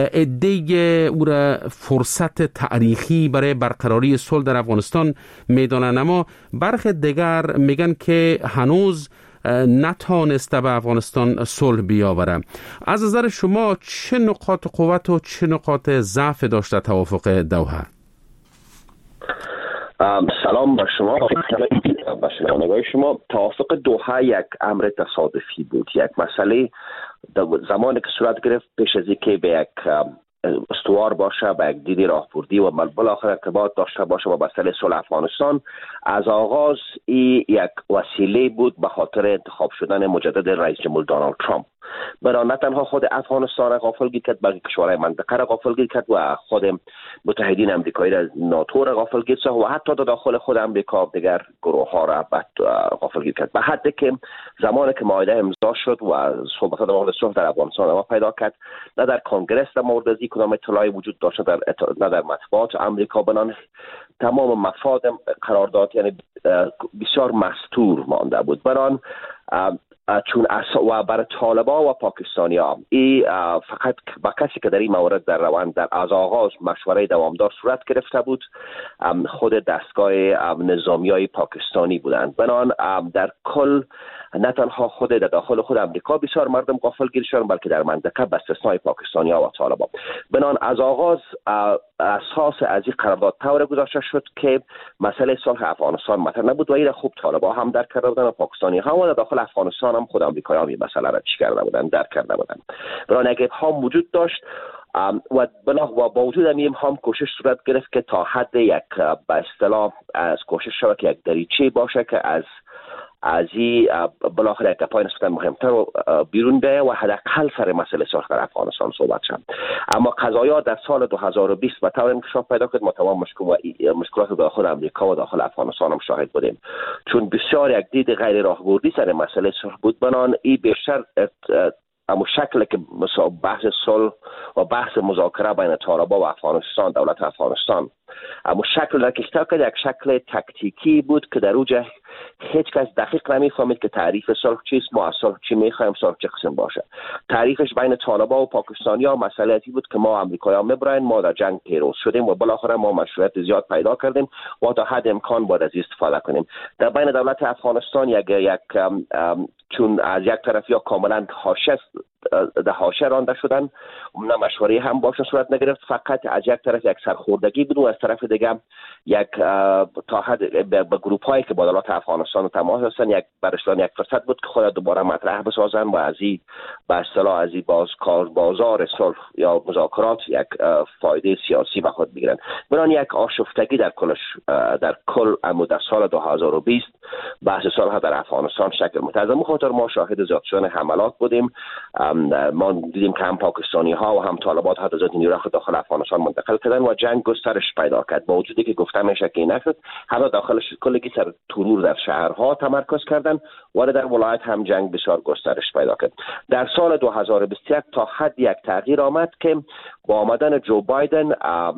عده‌ای او را فرصت تاریخی برای برقراری صلح در افغانستان میدانند، اما برخی دیگر میگن که هنوز نتوانسته به افغانستان صلح بیاوره. از نظر شما چه نقاط قوت و چه نقاط ضعف داشته توافق دوحه؟ سلام با شما با شنوندگان شما. توافق دوحه یک امر تصادفی بود، یک مسئله زمانی که صورت گرفت پیش از اینکه به یک استوار باشه، به یک دید راهبردی و بالاخره ارتباط داشته باشه با مسئله صلح افغانستان، از آغاز این یک وسیله بود به خاطر انتخاب شدن مجدد رئیس جمهور دونالد ترامپ. برای نه تنها خود افغانستان را غافلگیر کرد بلکه کشورهای منطقه را غافلگیر کرد و خود متحدین امریکایی را ناتو را غافلگیر ساخت و حتی در داخل خود امریکا دیگر گروه ها را غافلگیر کرد به حدی که زمانی که معاهده امضا شد و صحبت در مورد صلح در افغانستان ما پیدا کرد نه در کنگره در مورد از کدام اطلاعی وجود داشت در نه در مطبوعات آمریکا بنان تمام مفاد قرارداد یعنی بسیار مستور مانده بود بران چون و برای طالبان و پاکستانی ها ای فقط با کسی که در این مورد در روند در از آغاز مشوره دوامدار صورت گرفته بود خود دستگاه نظامی های پاکستانی بودند بنان در کل نه تنها خود در داخل خود امریکا بسیار مردم غافلگیر شدند بلکه در منطقه به استثنای پاکستانی ها و طالبان بنان از آغاز اساس از این قرارداد طور گذاشته شد که مسئله صلح افغانستان مطرح نبود و این خوب طالبان هم درک کرده بودند و پاکستانی ها و در داخل افغانستان هم خود امریکایی هم این مسئله را چی کرده بودند درک کرده بودند برای نگه ها وجود داشت و بنا و با وجود همین هم کوشش صورت گرفت که تا حد یک به اصطلاح از کوشش شود که یک دریچه باشه که از از این بالاخره یک پای نسبتا مهمتر و بیرون بیایه و حداقل سر مسئله صلح در افغانستان صحبت شد اما قضایا در سال دو هزار و بیست به طور انکشاف پیدا کرد ما تمام مشکلات داخل امریکا و داخل افغانستان هم شاهد بودیم چون بسیار یک دید غیر راهبردی سر مسئله صلح بود بنان این بیشتر اما شکلی که بحث صلح و بحث مذاکره بین طالبان و افغانستان دولت افغانستان اما شکل را که اشتراک یک شکل تکتیکی بود که در اوجه هیچ کس دقیق نمیفهمید که تعریف صلح چیست ما از صلح چی میخوایم صلح چه قسم باشه تعریفش بین طالبان و پاکستانی ها مسئله بود که ما امریکایی ها میبراین ما در جنگ پیروز شدیم و بالاخره ما مشروعیت زیاد پیدا کردیم و تا حد امکان باید از استفاده کنیم در بین دولت افغانستان یک یک چون از یک طرف یا کاملا حاشیه در حاشیه رانده شدن نه مشوره هم باشه صورت نگرفت فقط از یک طرف یک سرخوردگی بود و از طرف دیگه یک تا حد به گروپ هایی که با دولت افغانستان تماس هستن یک برشتن یک فرصت بود که خود دوباره مطرح بسازن و از این به اصطلاح از این باز کار بازار صلح یا مذاکرات یک فایده سیاسی به خود بگیرن برای یک آشفتگی در کلش در کل در سال دو هزار و بیست بحث صلح در افغانستان شکل متعظم خاطر ما شاهد زیاد شدن حملات بودیم ما دیدیم که هم پاکستانی ها و هم طالبان حتی ذات نیروی خود داخل افغانستان منتقل کردن و جنگ گسترش پیدا کرد با وجودی که گفته میشه که نشد حتی داخلش کلی سر ترور در شهرها تمرکز کردن و در ولایت هم جنگ بسیار گسترش پیدا کرد در سال دو هزار و بیست و یک تا حد یک تغییر آمد که با آمدن جو بایدن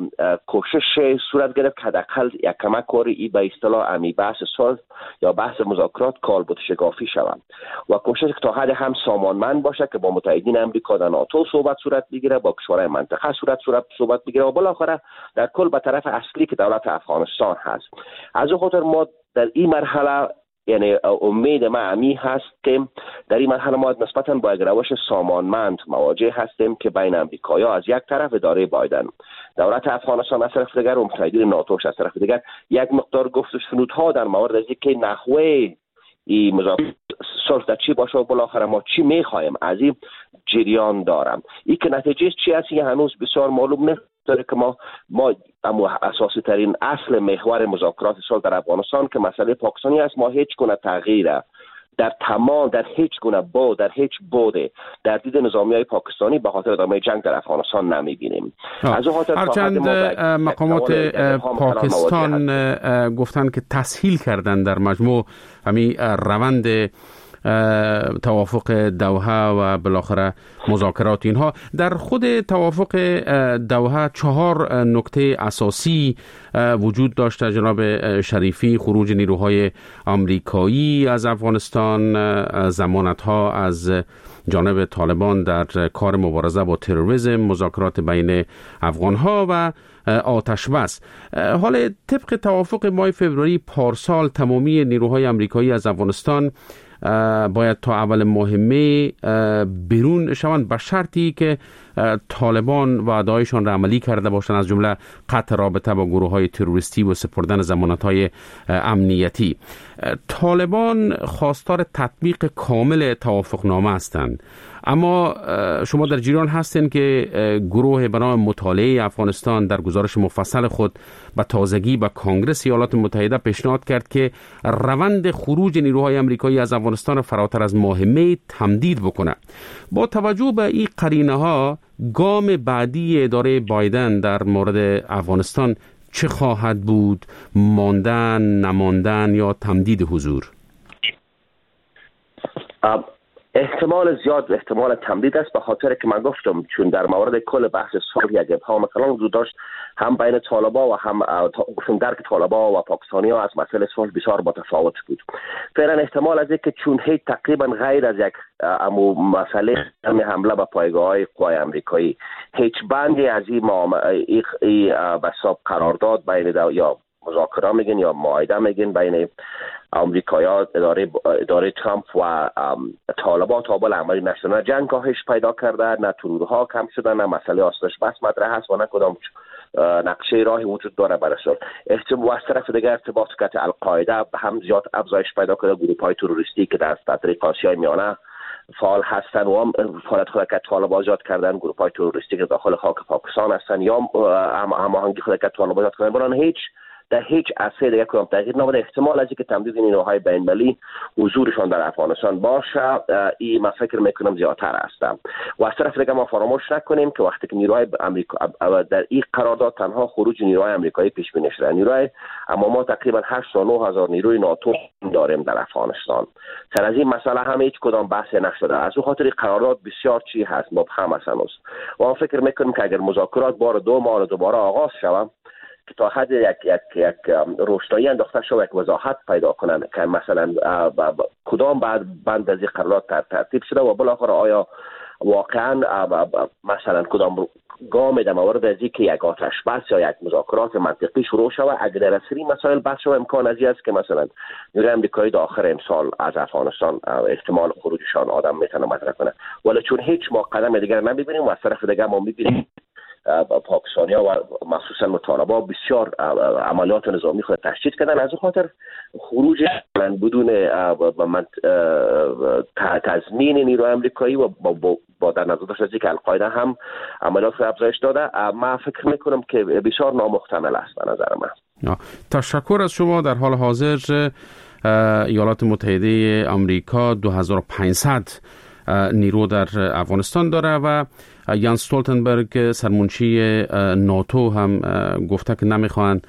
کوشش صورت گرفت که حداقل یک کمک کاری ای به اصطلاح امی بحث صلح یا بحث مذاکرات کالبد شکافی شوند و کوشش که تا حد هم سامانمند باشه که با متحدین امریکا در ناتو صحبت صورت بگیره با کشورهای منطقه صورت صورت صحبت بگیره و بالاخره در کل به طرف اصلی که دولت افغانستان هست از اون خاطر ما در این مرحله یعنی امید ما امی هست که در این مرحله ما نسبتاً با یک روش سامانمند مواجه هستیم که بین امریکایی‌ها از یک طرف اداره بایدن دولت افغانستان از طرف دیگر و متحدین ناتوش از طرف دیگر یک مقدار گفت و شنودها در مورد از اینکه نحوه این مذاکرات صلح در چی باشه و بالاخره ما چی میخوایم از این جریان دارم این که نتیجه چی هست هنوز بسیار معلوم نیست داره که ما ما اما اساسی ترین اصل محور مذاکرات صلح در افغانستان که مسئله پاکستانی است ما هیچ گونه تغییر در تمام در هیچ گونه بود در هیچ بوده در دید نظامیای پاکستانی به خاطر ادامه جنگ در افغانستان نمی‌بینیم. از اون خاطر هرچند مقامات پاکستان گفتن که تسهیل کردن در مجموع همین روند توافق دوحه و بالاخره مذاکرات اینها در خود توافق دوحه چهار نکته اساسی وجود داشته جناب شریفی خروج نیروهای آمریکایی از افغانستان ضمانت ها از جانب طالبان در کار مبارزه با تروریسم مذاکرات بین افغان ها و آتش بس حال طبق توافق ماه فوریه پارسال تمامی نیروهای آمریکایی از افغانستان باید تا اول ماه می بیرون شوند به شرطی که طالبان وعده‌هایشان را عملی کرده باشند، از جمله قطع رابطه با گروه‌های تروریستی و سپردن ضمانت‌های امنیتی. طالبان خواستار تطبیق کامل توافقنامه هستند، اما شما در جریان هستین که گروه به نام مطالعه افغانستان در گزارش مفصل خود به تازگی به کانگرس ایالات متحده پیشنهاد کرد که روند خروج نیروهای آمریکایی از افغانستان فراتر از ماه می تمدید بکنه. با توجه به این قرینه ها، گام بعدی اداره بایدن در مورد افغانستان چه خواهد بود؟ ماندن، نماندن یا تمدید حضور؟ احتمال زیاد احتمال تمدید است، به خاطر که من گفتم چون در مورد کل بحث صلح یک ابهام کلان وجود داشت، هم بین طالبان و هم گفتم درک طالبان و پاکستانی ها از مسئله صلح بسیار متفاوت بود. فعلا احتمال از که چون هیچ تقریبا غیر از یک امو مسئله هم حمله به پایگاه‌های قوای آمریکایی، هیچ بندی از این ای بساب قرارداد بین یا مذاکره میگن یا معاهده میگن بین آمریکایی‌ها اداره اداره ترامپ و طالبان تا بالا عملی نشده. نه جنگ کاهش پیدا کرده، نه ترورها کم شده، نه مسئله آسایش بس مطرح هست و نه کدام نقشه راهی وجود داره برای صلح. احتمال از طرف دیگر ارتباط که القاعده هم زیاد افزایش پیدا کرده، گروه‌های تروریستی که در تطریق آسیای میانه فعال هستند و هم فعالیت خود که طالبان ایجاد کردن، گروه‌های تروریستی که داخل خاک پاکستان هستند یا هماهنگی خود که طالبان ایجاد کردن، برای هیچ در هیچ عرصه دیگه کدام تغییر نمیده. احتمال از اینکه تمدید نیروهای بین‌المللی حضورشان در افغانستان باشه، این من فکر میکنم زیادتر است. و از طرف دیگه ما فراموش نکنیم که وقتی که نیروهای آمریکا در این قرارداد تنها خروج نیروهای آمریکایی پیش بینی شده، نیروهای اما ما تقریبا هشت تا نه هزار نیروی ناتو داریم در افغانستان. سر از این مسئله هم هیچ کدام بحث نشده. از اون خاطر قرارداد بسیار چی هست مبهم است هنوز. و ما فکر میکنیم که اگر مذاکرات بار دو ماه دوباره آغاز شود که تا حد یک یک یک روشنایی انداخته شد، یک وضاحت پیدا کنن که مثلا کدام بعد بند از این قرارداد ترتیب شده و بالاخره آیا واقعا مثلا کدام گام در مورد از اینکه یک آتش بس یا یک مذاکرات منطقی شروع شود. اگر در اصلی مسائل بحث شود، امکان از این است که مثلا نیروی آمریکایی در آخر امسال از افغانستان احتمال خروجشان آدم میتونه مطرح کنه. ولی چون هیچ ما قدم دیگر نمیبینیم و از طرف دیگر ما میبینیم پاکستانیا و مخصوصا مطالبا بسیار عملیات نظامی خود تشدید کردن، از اون خاطر خروج بدون تضمین نیروی آمریکایی و با, با در نظر داشته که القاعده هم عملیات خود افزایش داده، من فکر میکنم که بسیار نامحتمل است به نظر من. تشکر از شما. در حال حاضر ایالات متحده آمریکا دو هزار و پانصد نیرو در افغانستان داره و یانس استولتنبرگ سرمنشی ناتو هم گفته که نمیخواهند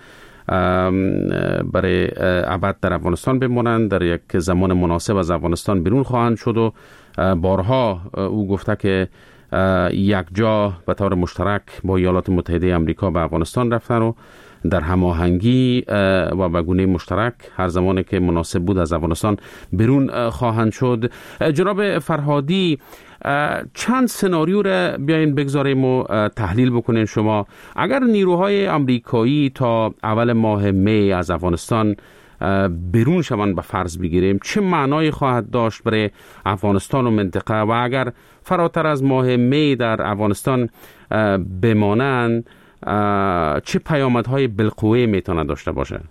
برای ابد در افغانستان بمانند، در یک زمان مناسب از افغانستان بیرون خواهند شد و بارها او گفته که یک جا به طور مشترک با ایالات متحده آمریکا به افغانستان رفتن و در هماهنگی و به گونه مشترک هر زمانی که مناسب بود از افغانستان بیرون خواهند شد. جناب فرهادی، چند سناریو را بیاین بگذاریم و تحلیل بکنین شما. اگر نیروهای آمریکایی تا اول ماه می از افغانستان بیرون شوند به فرض بگیریم، چه معنایی خواهد داشت برای افغانستان و منطقه؟ و اگر فراتر از ماه می در افغانستان بمانند، چه پیامدهای بالقوه میتونه داشته باشه؟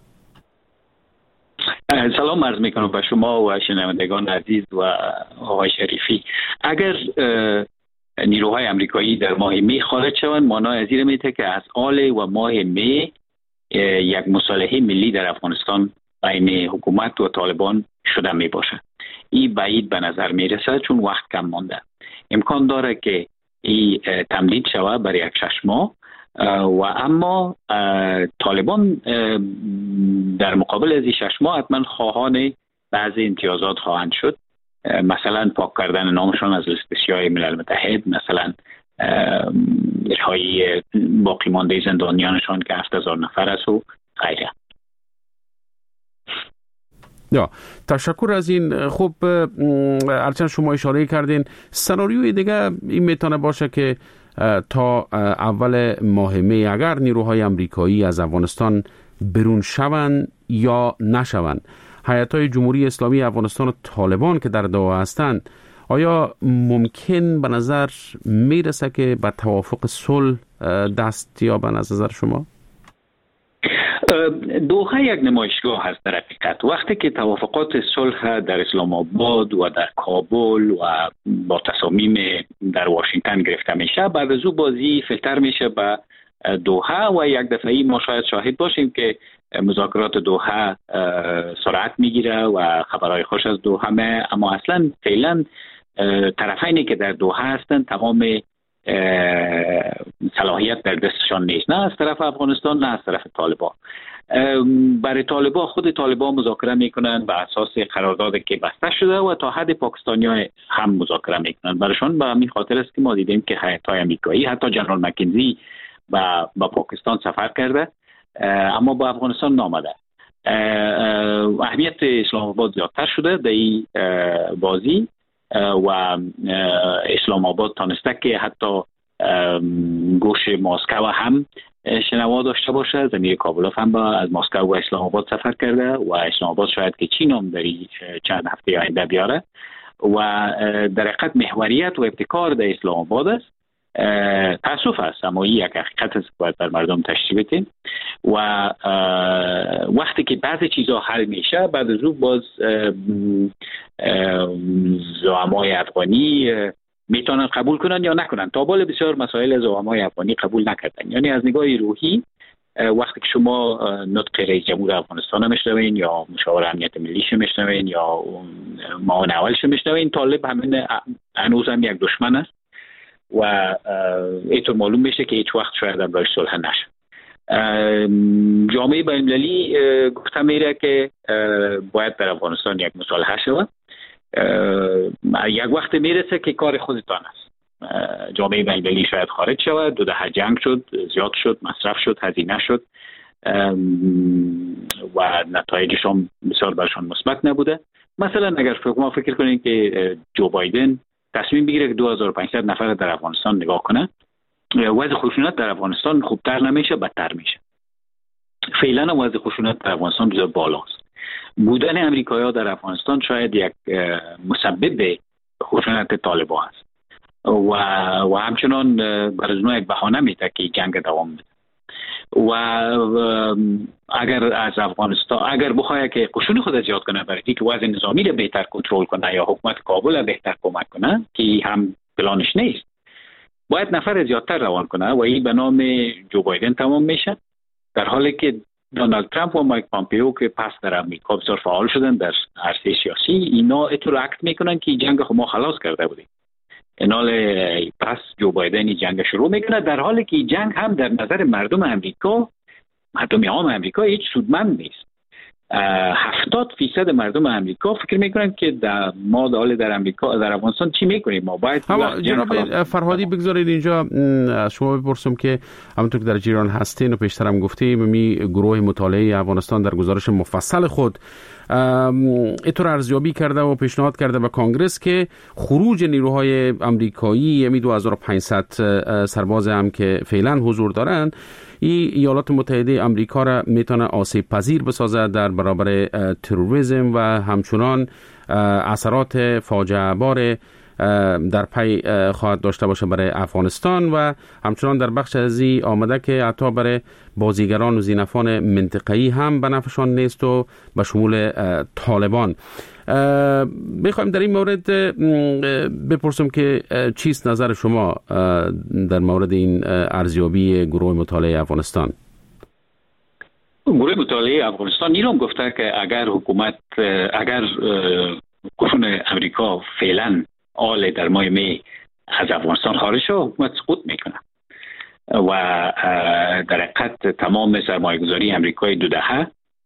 سلام عرض میکنم به شما و شنوندگان عزیز و آقای شریفی. اگر نیروهای آمریکایی در ماه می خارج شوند، معنای از این میشه که از آل و ماه می یک مصالحه ملی در افغانستان بین حکومت و طالبان شده می باشه. این بعید به نظر می رسد چون وقت کم مانده. امکان داره که این تمدید شود برای یک شش ماه و اما طالبان در مقابل از این شش ماه حتما خواهان بعضی امتیازات خواهند شد، مثلا پاک کردن نامشان از لیست سیاه ملل متحد، مثلا رهایی باقی مانده زندانیانشان که هفت هزار نفر است و غیره. یا تشکر از این. خب هرچند شما اشاره کردین، سناریوی دیگه این میتونه باشه که تا اول ماه می اگر نیروهای آمریکایی از افغانستان بیرون شوند یا نشوند، هیئت‌های جمهوری اسلامی افغانستان و طالبان که در دوحه هستند آیا ممکن به نظر میرسه که به توافق صلح دست یابن از نظر شما؟ دوحه یک نمایشگاه هست در حقیقت. وقتی که توافقات صلح در اسلام آباد و در کابل و با تصامیم در واشنگتن گرفته میشه، بعد از او بازی فیلتر میشه به دوحه و یک دفعی ما شاید شاهد باشیم که مذاکرات دوحه سرعت میگیره و خبرهای خوش از دوحه می، اما اصلا فعلا طرفینی که در دوحه هستن تمام صلاحیت در دستشان نیست، نه از طرف افغانستان نه از طرف طالبان. برای طالبان، خود طالبان مذاکره میکنن بر اساس قراردادی که بسته شده و تا حد پاکستانی‌ها هم مذاکره میکنن. برایشان به همین خاطر است که ما دیدیم که هیئت‌های آمریکایی، حتی جنرال مکنزی با با پاکستان سفر کرده اما با افغانستان نامده. اهمیت اسلام آباد زیادتر شده در این بازی و اسلام آباد تانسته که حتی گوش مسکو هم شنوا داشته باشه. زمین کابلوف هم با از مسکو و اسلام آباد سفر کرده و اسلام آباد شاید که چین هم در چند هفته آینده بیاره و در حقیقت محوریت و ابتکار در اسلام آباد است. تاسف است اما این یک حقیقت است که باید بر مردم تشریح بدیم و وقتی که بعضی چیزها حل میشه بعد از اون باز زعمای افغانی میتونن قبول کنن یا نکنن. تا بالا بسیار مسائل زعمای افغانی قبول نکردن، یعنی از نگاه روحی وقتی که شما نطق رئیس جمهور افغانستان میشنوین یا مشاور امنیت ملیش میشنوین یا معاون اولش میشنوین، طالب همین هنوز هم یک دشمن است و اینطور معلوم میشه که هیچ وقت شاید هم برای صلح نشه. جامعه بین‌المللی گفته میره که باید در افغانستان یک مصالحه شود. یک وقت میرسه که کار خودتان است. جامعه بین‌المللی شاید خارج شود، دو دهه جنگ شد، زیاد شد، مصرف شد، هزینه شد و نتایجش هم بسیار برشان مثبت نبوده. مثلا اگر شما فکر کنید که جو بایدن تصمیم بگیره که دو هزار و پانصد نفر در افغانستان نگاه کنه، وضع خشونت در افغانستان خوبتر نمیشه، بدتر میشه. فعلا وضع خشونت در افغانستان بسیار بالاست. بودن امریکایی‌ها در افغانستان شاید یک مسبب خشونت طالبان است و و همچنان برای اونها یک بهانه میده که جنگ دوام بده. و اگر از افغانستان اگر بخواد که قشون خود زیاد کنه برای اینکه وضع نظامی رو بهتر کنترل کنه یا حکومت کابل رو بهتر کمک کنه که هم پلانش نیست، باید نفر زیادتر روان کنه و این به نام جو بایدن تمام میشه، در حالی که دونالد ترامپ و مایک پامپیو که پس در امریکا بسیار فعال شدن در عرصه سیاسی، اینا اینطور اکت میکنن که جنگ خود ما خلاص کرده بودیم. اینال پس جو بایدن جنگ شروع میکنه، در حالی که جنگ هم در نظر مردم امریکا، مردم عام امریکا، هیچ سودمند نیست. هفتاد فیصد مردم امریکا فکر میکنن که در ما حال در امریکا در افغانستان چی میکنیم، ما باید. جناب فرهادی بگذارید اینجا از شما بپرسم که همونطور که در جریان هستین و پیشترم گفتیم می گروه مطالعه افغانستان در گزارش مفصل خود اینطور ارزیابی کرده و پیشنهاد کرده به کانگرس که خروج نیروهای آمریکایی یعنی دو هزار و پانصد سرباز هم که فعلا حضور دارن، این ایالات متحده آمریکا را میتونه آسیب پذیر بسازه در برابر تروریسم و همچنان اثرات فاجعه بار در پی خواهد داشته باشه برای افغانستان و همچنان در بخش از این آمده که حتی برای بازیگران و زینفان منطقه‌ای هم به نفعشان نیست و به شمول طالبان. میخوایم در این مورد بپرسم که چیست نظر شما در مورد این ارزیابی گروه مطالعه افغانستان؟ گروه مطالعه افغانستان این هم گفته که اگر حکومت اگر قشون امریکا فعلا آل در ماه می از افغانستان خارج شد، حکومت سقوط میکنه و در حقیقت تمام سرمایه گذاری امریکای دو دهه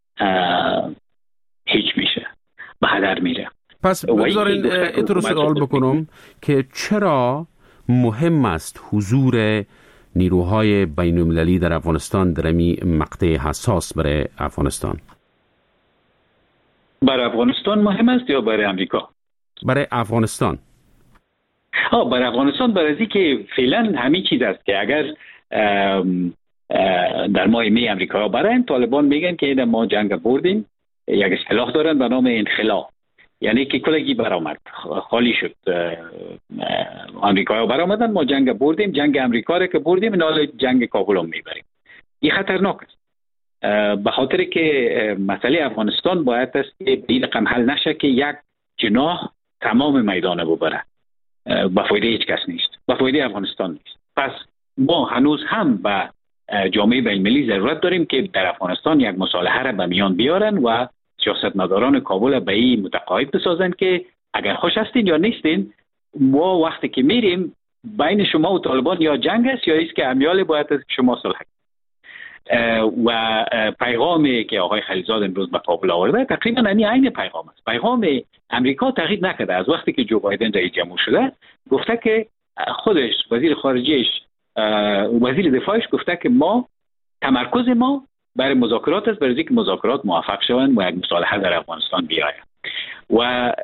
هیچ میشه، به هدر میره. پس بگذارین اینطور سوال بکنم که چرا مهم است حضور نیروهای بین المللی در افغانستان در این مقطع حساس برای افغانستان؟ برای افغانستان مهم است یا برای امریکا؟ برای افغانستان. ها برای افغانستان برای از که فعلا همین چیز است که اگر ام ام در ماه می امریکا برای طالبان میگن که ما جنگ بردیم، یک اصطلاح دارن به نام انخلا، یعنی که کلگی برآمد، خالی شد. آمریکایی‌ها برآمدن، ما جنگ بردیم، جنگ امریکا را که بردیم حالا جنگ کابل هم میبریم. این خطرناک است، به خاطر که مسئله افغانستان باید است که به این رقم حل نشه که یک جناح تمام میدان ببره. به فایده هیچ کس نیست، به فایده افغانستان نیست. پس ما هنوز هم به جامعه بین‌المللی ضرورت داریم که در افغانستان یک مصالحه را به میان بیارن و سیاستمداران کابل به این متقاعد بسازن که اگر خوش هستین یا نیستین، ما وقتی که میریم بین شما و طالبان یا جنگ است یا است که امیال باید شما صلح. و پیغامی که آقای خلیلزاد امروز به کابل آورده تقریبا این عین پیغام است. پیغام امریکا تغییر نکرده. از وقتی که جو بایدن رئیس جمهور شده گفته که خودش، وزیر خارجیش، وزیر دفاعش گفته که ما تمرکز ما برای مذاکرات است، برای اینکه مذاکرات موفق شوند و یک مصالحه در افغانستان بیاید. و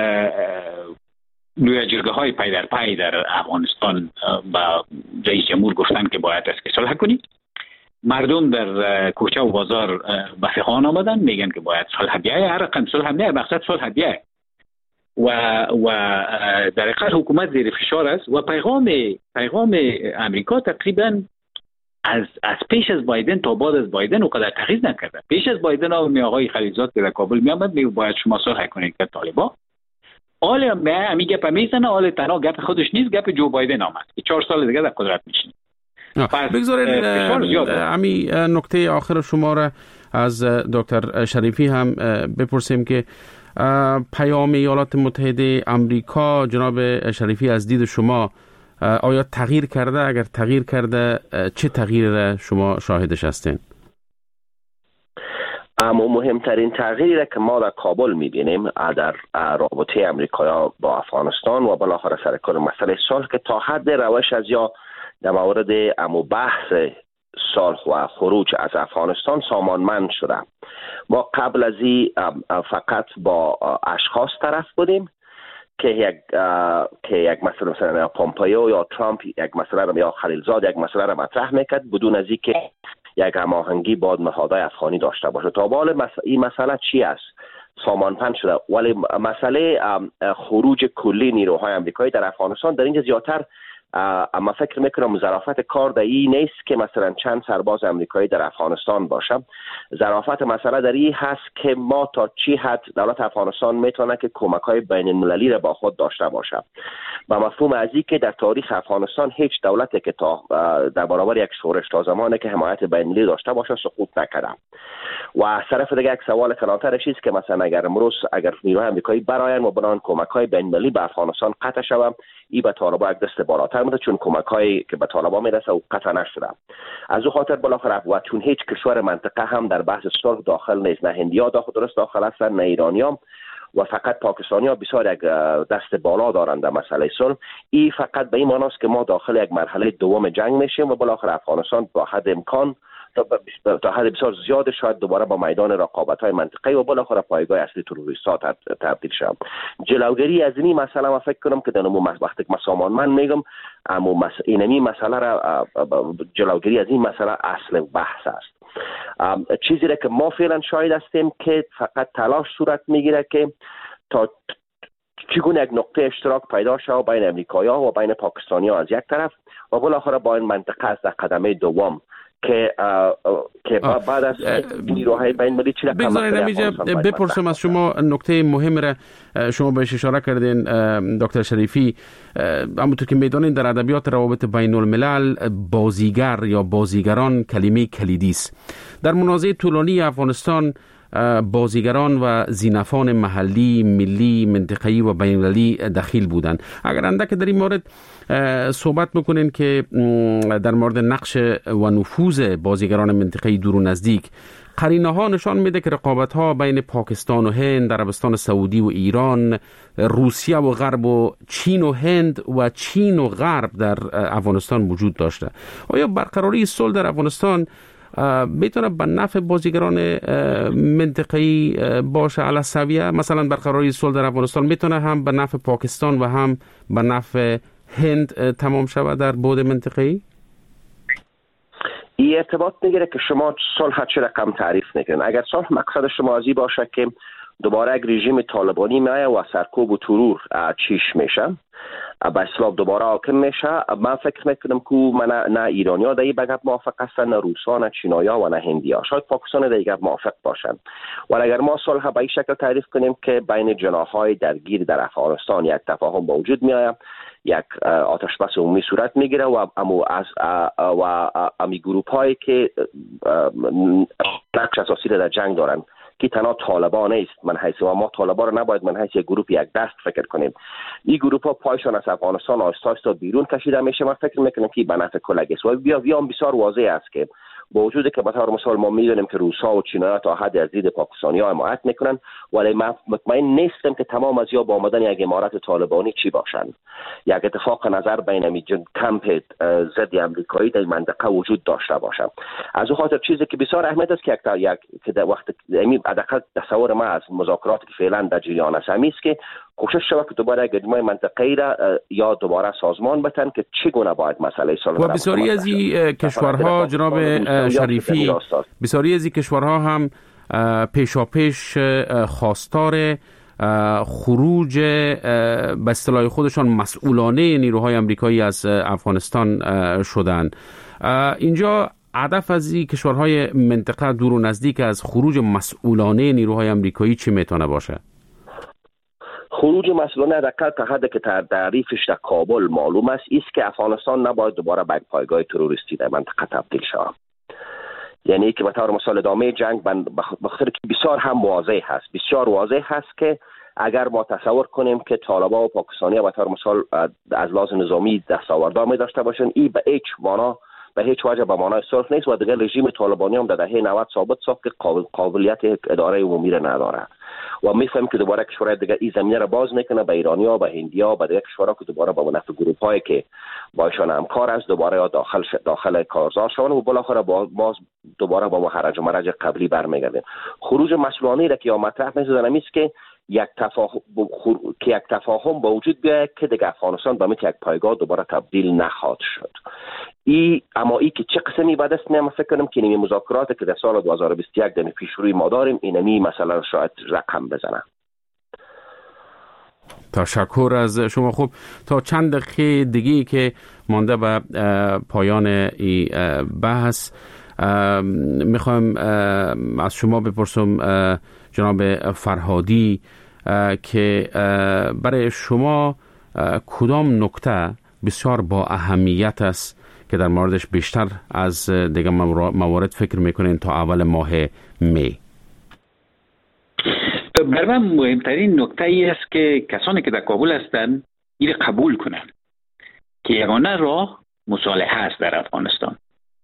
لوی جرگه های پی در پی در افغانستان با رئیس جمهور گفتن که باید است که صلح کنیم. مردم در کوچه و بازار به فقان آمدن، میگن که باید صلح بیاید. هر رقم صلح بیاید، مقصد صلح بیاید. و و در حقیقت حکومت زیر فشار است و پیغام پیغام امریکا تقریبا از از پیش از بایدن تا بعد از بایدن اونقدر تغییر نکرده. پیش از بایدن آقای خلیلزاد که در کابل می آمد میگه باید شما صلح کنید که طالبان. حالا من می گپ میزنه، حالا تنها گپ خودش نیست، گپ جو بایدن آمد که چهار سال دیگه در قدرت میشینه. بگذارید امی نکته آخر شما را از دکتر شریفی هم بپرسیم که پیام ایالات متحده آمریکا، جناب شریفی، از دید شما آیا تغییر کرده؟ اگر تغییر کرده چه تغییر شما شاهدش هستین؟ اما مهمترین تغییری که ما در کابل میبینیم در رابطه امریکا با افغانستان و بالاخره سر کار مسئله صلح که تا حد روش از یا در مورد امو بحث صلح و خروج از افغانستان سامانمند شده. ما قبل از این فقط با اشخاص طرف بودیم که یک که یک مسئله مثلا پومپیو یا ترامپ یک مسئله یا خلیلزاد یک مسئله را مطرح میکرد بدون از اینکه یک هماهنگی با نهادهای افغانی داشته باشه. تا حالا این مسئله چی است؟ سامانمند شده. ولی مسئله خروج کلی نیروهای آمریکایی در افغانستان در اینجا زیادتر اما فکر میکنم ظرافت کار در این نیست که مثلا چند سرباز امریکایی در افغانستان باشه. ظرافت مسئله در این هست که ما تا چی حد دولت افغانستان میتونه که کمک‌های بین المللی را با خود داشته باشه. با مفهوم از این که در تاریخ افغانستان هیچ دولتی که تا در برابر یک شورش تا زمانی که حمایت بین المللی داشته باشه سقوط نکرده. و از طرف دیگه یک سوال کلانترش است که مثلا اگر امروز اگر نیروهای آمریکایی براین و بران کمک‌های بین المللی به افغانستان قطع شود، این به طالبان یک دست بالاتر میده، چون کمک‌هایی که به طالبان میرسه او قطع نشده. از اون خاطر بالاخره و چون هیچ کشور منطقه هم در بحث صلح داخل نیست، نه هندی‌ها داخل درست داخل هستن، نه ایرانی‌ها و فقط پاکستانی‌ها بسیار یک دست بالا دارند در مسئله صلح. این فقط به این معنی است که ما داخل یک مرحله دوم جنگ میشیم و بالاخره افغانستان با حد امکان تا حد بسیار زیاد شاید دوباره با میدان رقابت‌های منطقه‌ای و بالاخره پایگاه اصلی تروریست‌ها تبدیل شد. جلوگیری از این مسئله ما فکر کنم که در نمو وقتی که مسامان من میگم اما مس... اینمی مسئله را جلوگیری از این مسئله اصل بحث است. چیزی را که ما فعلا شاهد هستیم که فقط تلاش صورت میگیره که تا چگونه یک نقطه اشتراک پیدا شود بین امریکایی‌ها و بین پاکستانی‌ها از یک طرف و بالاخره با این منطقه از قدمه دوم که که بعد از نیروهای بین المللی چی رقم بگذارید بپرسم از شما نکته مهم را شما بهش اشاره کردین دکتر شریفی. همونطور که میدونین در ادبیات روابط بین الملل بازیگر یا بازیگران کلمه کلیدی است. در منازعه طولانی افغانستان بازیگران و زینفان محلی، ملی، منطقه‌ای و بین‌المللی دخیل بودند. اگر اندک در این مورد صحبت بکنین که در مورد نقش و نفوذ بازیگران منطقه‌ای دور و نزدیک، قرینه ها نشان میده که رقابت ها بین پاکستان و هند، عربستان سعودی و ایران، روسیه و غرب و چین و هند و چین و غرب در افغانستان وجود داشته. آیا برقراری صلح در افغانستان میتونه به نفع بازیگران منطقه‌ای باشه علی السویه؟ مثلا برقراری صلح در افغانستان میتونه هم به نفع پاکستان و هم به نفع هند تمام شود در بعد منطقه‌ای؟ این ارتباط میگیره که شما صلح چه رقم تعریف میکنین. اگر صلح مقصد شما ازی باشه که دوباره یک رژیم طالبانی میایه و سرکوب و ترور چیش میشه، به اصطلاح دوباره حاکم میشه. من فکر میکنم که من نه ایرانیا در این بگپ موافق هستن، نه روسا، نه چینایا و نه هندیا. شاید پاکستان در این بگپ موافق باشن. ولی اگر ما صلح به این شکل تعریف کنیم که بین جناح‌های درگیر در افغانستان یک تفاهم به وجود میآید، یک آتش بس عمومی صورت میگیره و امو از و امی گروپ هایی که نقش اساسی در جنگ دارن که تنها طالبان است، من حیث و ما طالبان رو نباید من حیث یک گروه یک دست فکر کنیم. این گروپ ها پایشان از افغانستان آهسته آهسته بیرون کشیده میشه. من فکر میکنم که به نفع کلگی است و بیا بیا بسیار واضح است که با وجودی که به طور مثال ما میدونیم که روسا و چینایان تا حد از دید پاکستانی‌ها حمایت میکنن، ولی من مطمئن نیستم که تمام از یا با آمدن یک امارت طالبانی چی باشن. یک اتفاق نظر بین می کمپ ضد امریکایی در منطقه وجود داشته باشه. از اون خاطر چیزی که بسیار اهمیت است که یک که در وقت یعنی حداقل تصور ما از مذاکراتی که فعلا در جریان است همین است که کوشش شود که دوباره یک اجماع منطقه‌ای را یا دوباره سازمان بتن که چگونه باید مسئله صلح و بسیاری از این کشورها جناب شریفی بسیاری از این کشورها هم پیشاپیش خواستار خروج به اصطلاح خودشان مسئولانه نیروهای آمریکایی از افغانستان شدند. اینجا هدف از این کشورهای منطقه دور و نزدیک از خروج مسئولانه نیروهای آمریکایی چی میتونه باشه؟ خروج مسئولانه حداقل تا حدی که تعریفش در کابل معلوم است است که افغانستان نباید دوباره به پایگاه تروریستی در منطقه تبدیل شود. یعنی که به طور مثال ادامه جنگ بخاطر که بسیار هم واضح هست بسیار واضح هست که اگر ما تصور کنیم که طالبان و پاکستانی به طور مثال از لحاظ نظامی دستاوردار می داشته باشند، این به هیچ معنا به هیچ وجه به معنای صلح نیست و دیگر رژیم طالبانی هم در دهه نود ثابت ساخت که قابل قابلیت اداره عمومی را نداره و میفهمیم که دوباره کشورهای دیگر این زمینه را باز میکنه به ایرانیا، به هندیا، به دیگر کشورها که دوباره با نفع گروپ هایی که باشون همکار است دوباره داخل داخل کارزار شوند و بالاخره باز دوباره با محرج و مرج قبلی برمیگردیم. خروج مسئولانه را که مطرح می‌سازن است که یک تفاهم که یک تفاهم با وجود بیاید که دیگر افغانستان به مثل یک پایگاه دوباره تبدیل نخواهد شد. ای اما ای که چه قسمی بعد است من فکر کنم که این مذاکراتی که در سال دو هزار و بیست و یک در پیش روی ما داریم اینمی مثلا شاید رقم بزنه. تشکر از شما. خوب تا چند دقیقه دیگه که مانده به پایان این بحث میخوام از شما بپرسم جناب فرهادی که برای شما کدام نکته بسیار با اهمیت است که در موردش بیشتر از دیگه موارد فکر میکنین تا اول ماه می؟ برای من مهمترین نکته ای است که کسانی که در کابل هستند این قبول کنند که یگانه راه مصالحه است در افغانستان.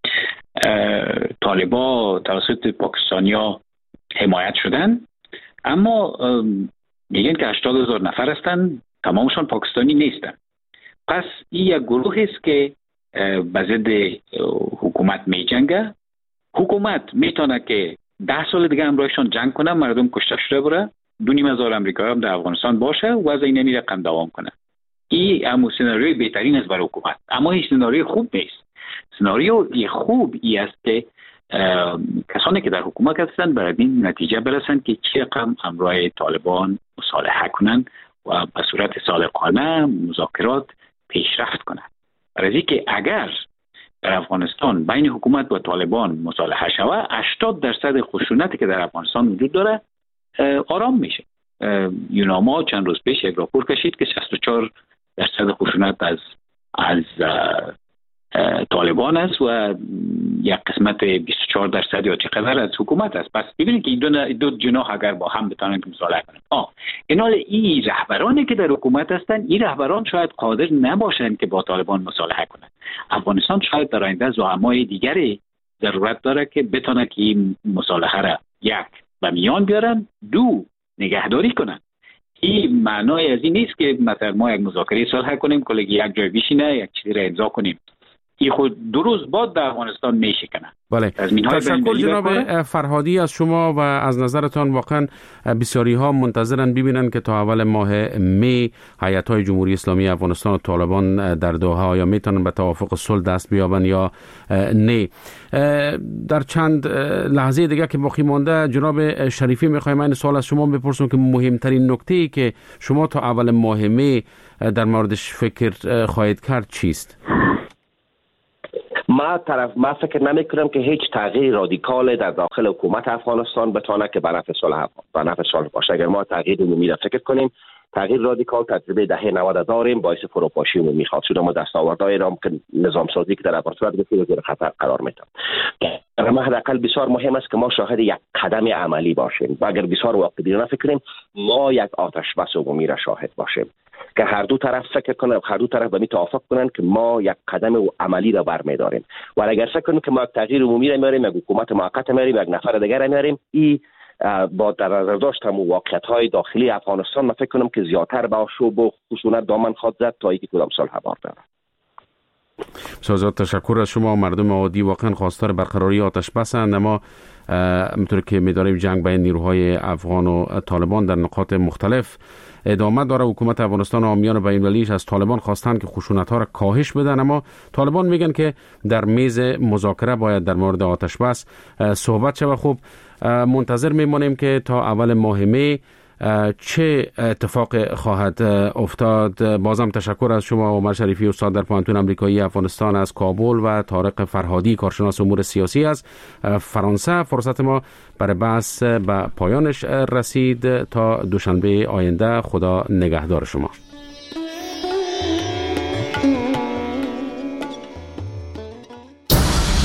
طالبا توسط پاکستانیا حمایت شدن، اما میگن که هشتاد هزار نفر هستند، تمامشان پاکستانی نیستند. پس این یک گروه است که به ضد حکومت می جنگه. حکومت میتونه که ده سال دیگه همراهشان جنگ کنه، مردم کشته شده بره، دو نیم هزار امریکایی هم در افغانستان باشه و از این نمی رقم دوام کنه. این همون سناریوی بهترین است برای حکومت، اما این سناریوی خوب نیست. سناریو خوب ای است که کسانی که در حکومت هستند برای این نتیجه برسند که چه رقم همراه طالبان مصالحه کنند و به صورت صادقانه مذاکرات پیشرفت کنند. برای اینکه اگر در افغانستان بین حکومت و طالبان مصالحه شود، هشتاد درصد خشونتی که در افغانستان وجود داره آرام میشه. یوناما چند روز پیش یک راپور کشید که شصت و چهار درصد خشونت از از طالبان است و یک قسمت بیست و چهار درصد یا چقدر از حکومت است. پس ببینید که این دو, دو جناح اگر با هم بتونن که مصالحه کنند. آه این حال این رهبرانی که در حکومت هستند، این رهبران شاید قادر نباشند که با طالبان مصالحه کنند. افغانستان شاید در آینده زعمای دیگری ضرورت داره که بتونه که این مصالحه را یک به میان بیارن، دو نگهداری کنن. این معنای از این نیست که مثلا ما یک مذاکره صلح کنیم، کلی یک جای بشینه یک چیزی را امضا کنیم. این خود دو روز بعد در افغانستان میشکنه. بله. تشکر جناب فرهادی از شما و از نظرتان. واقعا بسیاری ها منتظرن ببینن که تا اول ماه می هیئت های جمهوری اسلامی افغانستان و طالبان در دوحه آیا میتونن به توافق صلح دست بیابن یا نه. در چند لحظه دیگه که باقی مانده جناب شریفی میخوایم این سوال از شما بپرسم که مهمترین نکته ای که شما تا اول ماه می در موردش فکر خواهید کرد چیست؟ ما طرف ما فکر نمی کنم که هیچ تغییر رادیکال در داخل حکومت افغانستان بتونه که به نفع صلح به نفع صلح باشه. اگر ما تغییر عمومی را فکر کنیم، تغییر رادیکال تجربه دهه نود داریم، باعث فروپاشی عمومی خواهد شد. ما دستاوردهای را که نظام سازی که در افغانستان بسیار زیر خطر قرار میده. در ما حداقل بسیار مهم است که ما شاهد یک قدم عملی باشیم و اگر بسیار واقع‌بینانه فکر کنیم ما یک آتش بس عمومی را شاهد باشیم که هر دو طرف فکر کنن، هر دو طرف به می توافق کنن که ما یک قدم عملی را برمی‌داریم. و اگر فکر کنیم که ما یک تغییر عمومی را میاریم، یک حکومت موقت میاریم، یک نفر دیگر را میاریم، این با در نظر داشتن واقعیت‌های داخلی افغانستان ما فکر کنم که زیادتر به آشوب و خشونت دامن خواهد زد تا اینکه کدام صلح بار دارد. بسیار تشکر از شما. مردم عادی واقعا خواستار برقراری آتش بسند، اما همونطور که می‌دانیم جنگ بین نیروهای افغان و طالبان در نقاط مختلف ادامه داره. حکومت افغانستان و حامیان بین‌المللیش از طالبان خواستن که خشونت‌ها را کاهش بدن، اما طالبان میگن که در میز مذاکره باید در مورد آتش بس صحبت شود. خوب منتظر میمانیم که تا اول ماه می چه اتفاق خواهد افتاد. بازم تشکر از شما عمر شریفی استاد در پوهنتون آمریکایی افغانستان از کابل و طارق فرهادی کارشناس امور سیاسی از فرانسه. فرصت ما برای بحث به پایانش رسید. تا دوشنبه آینده خدا نگهدار شما.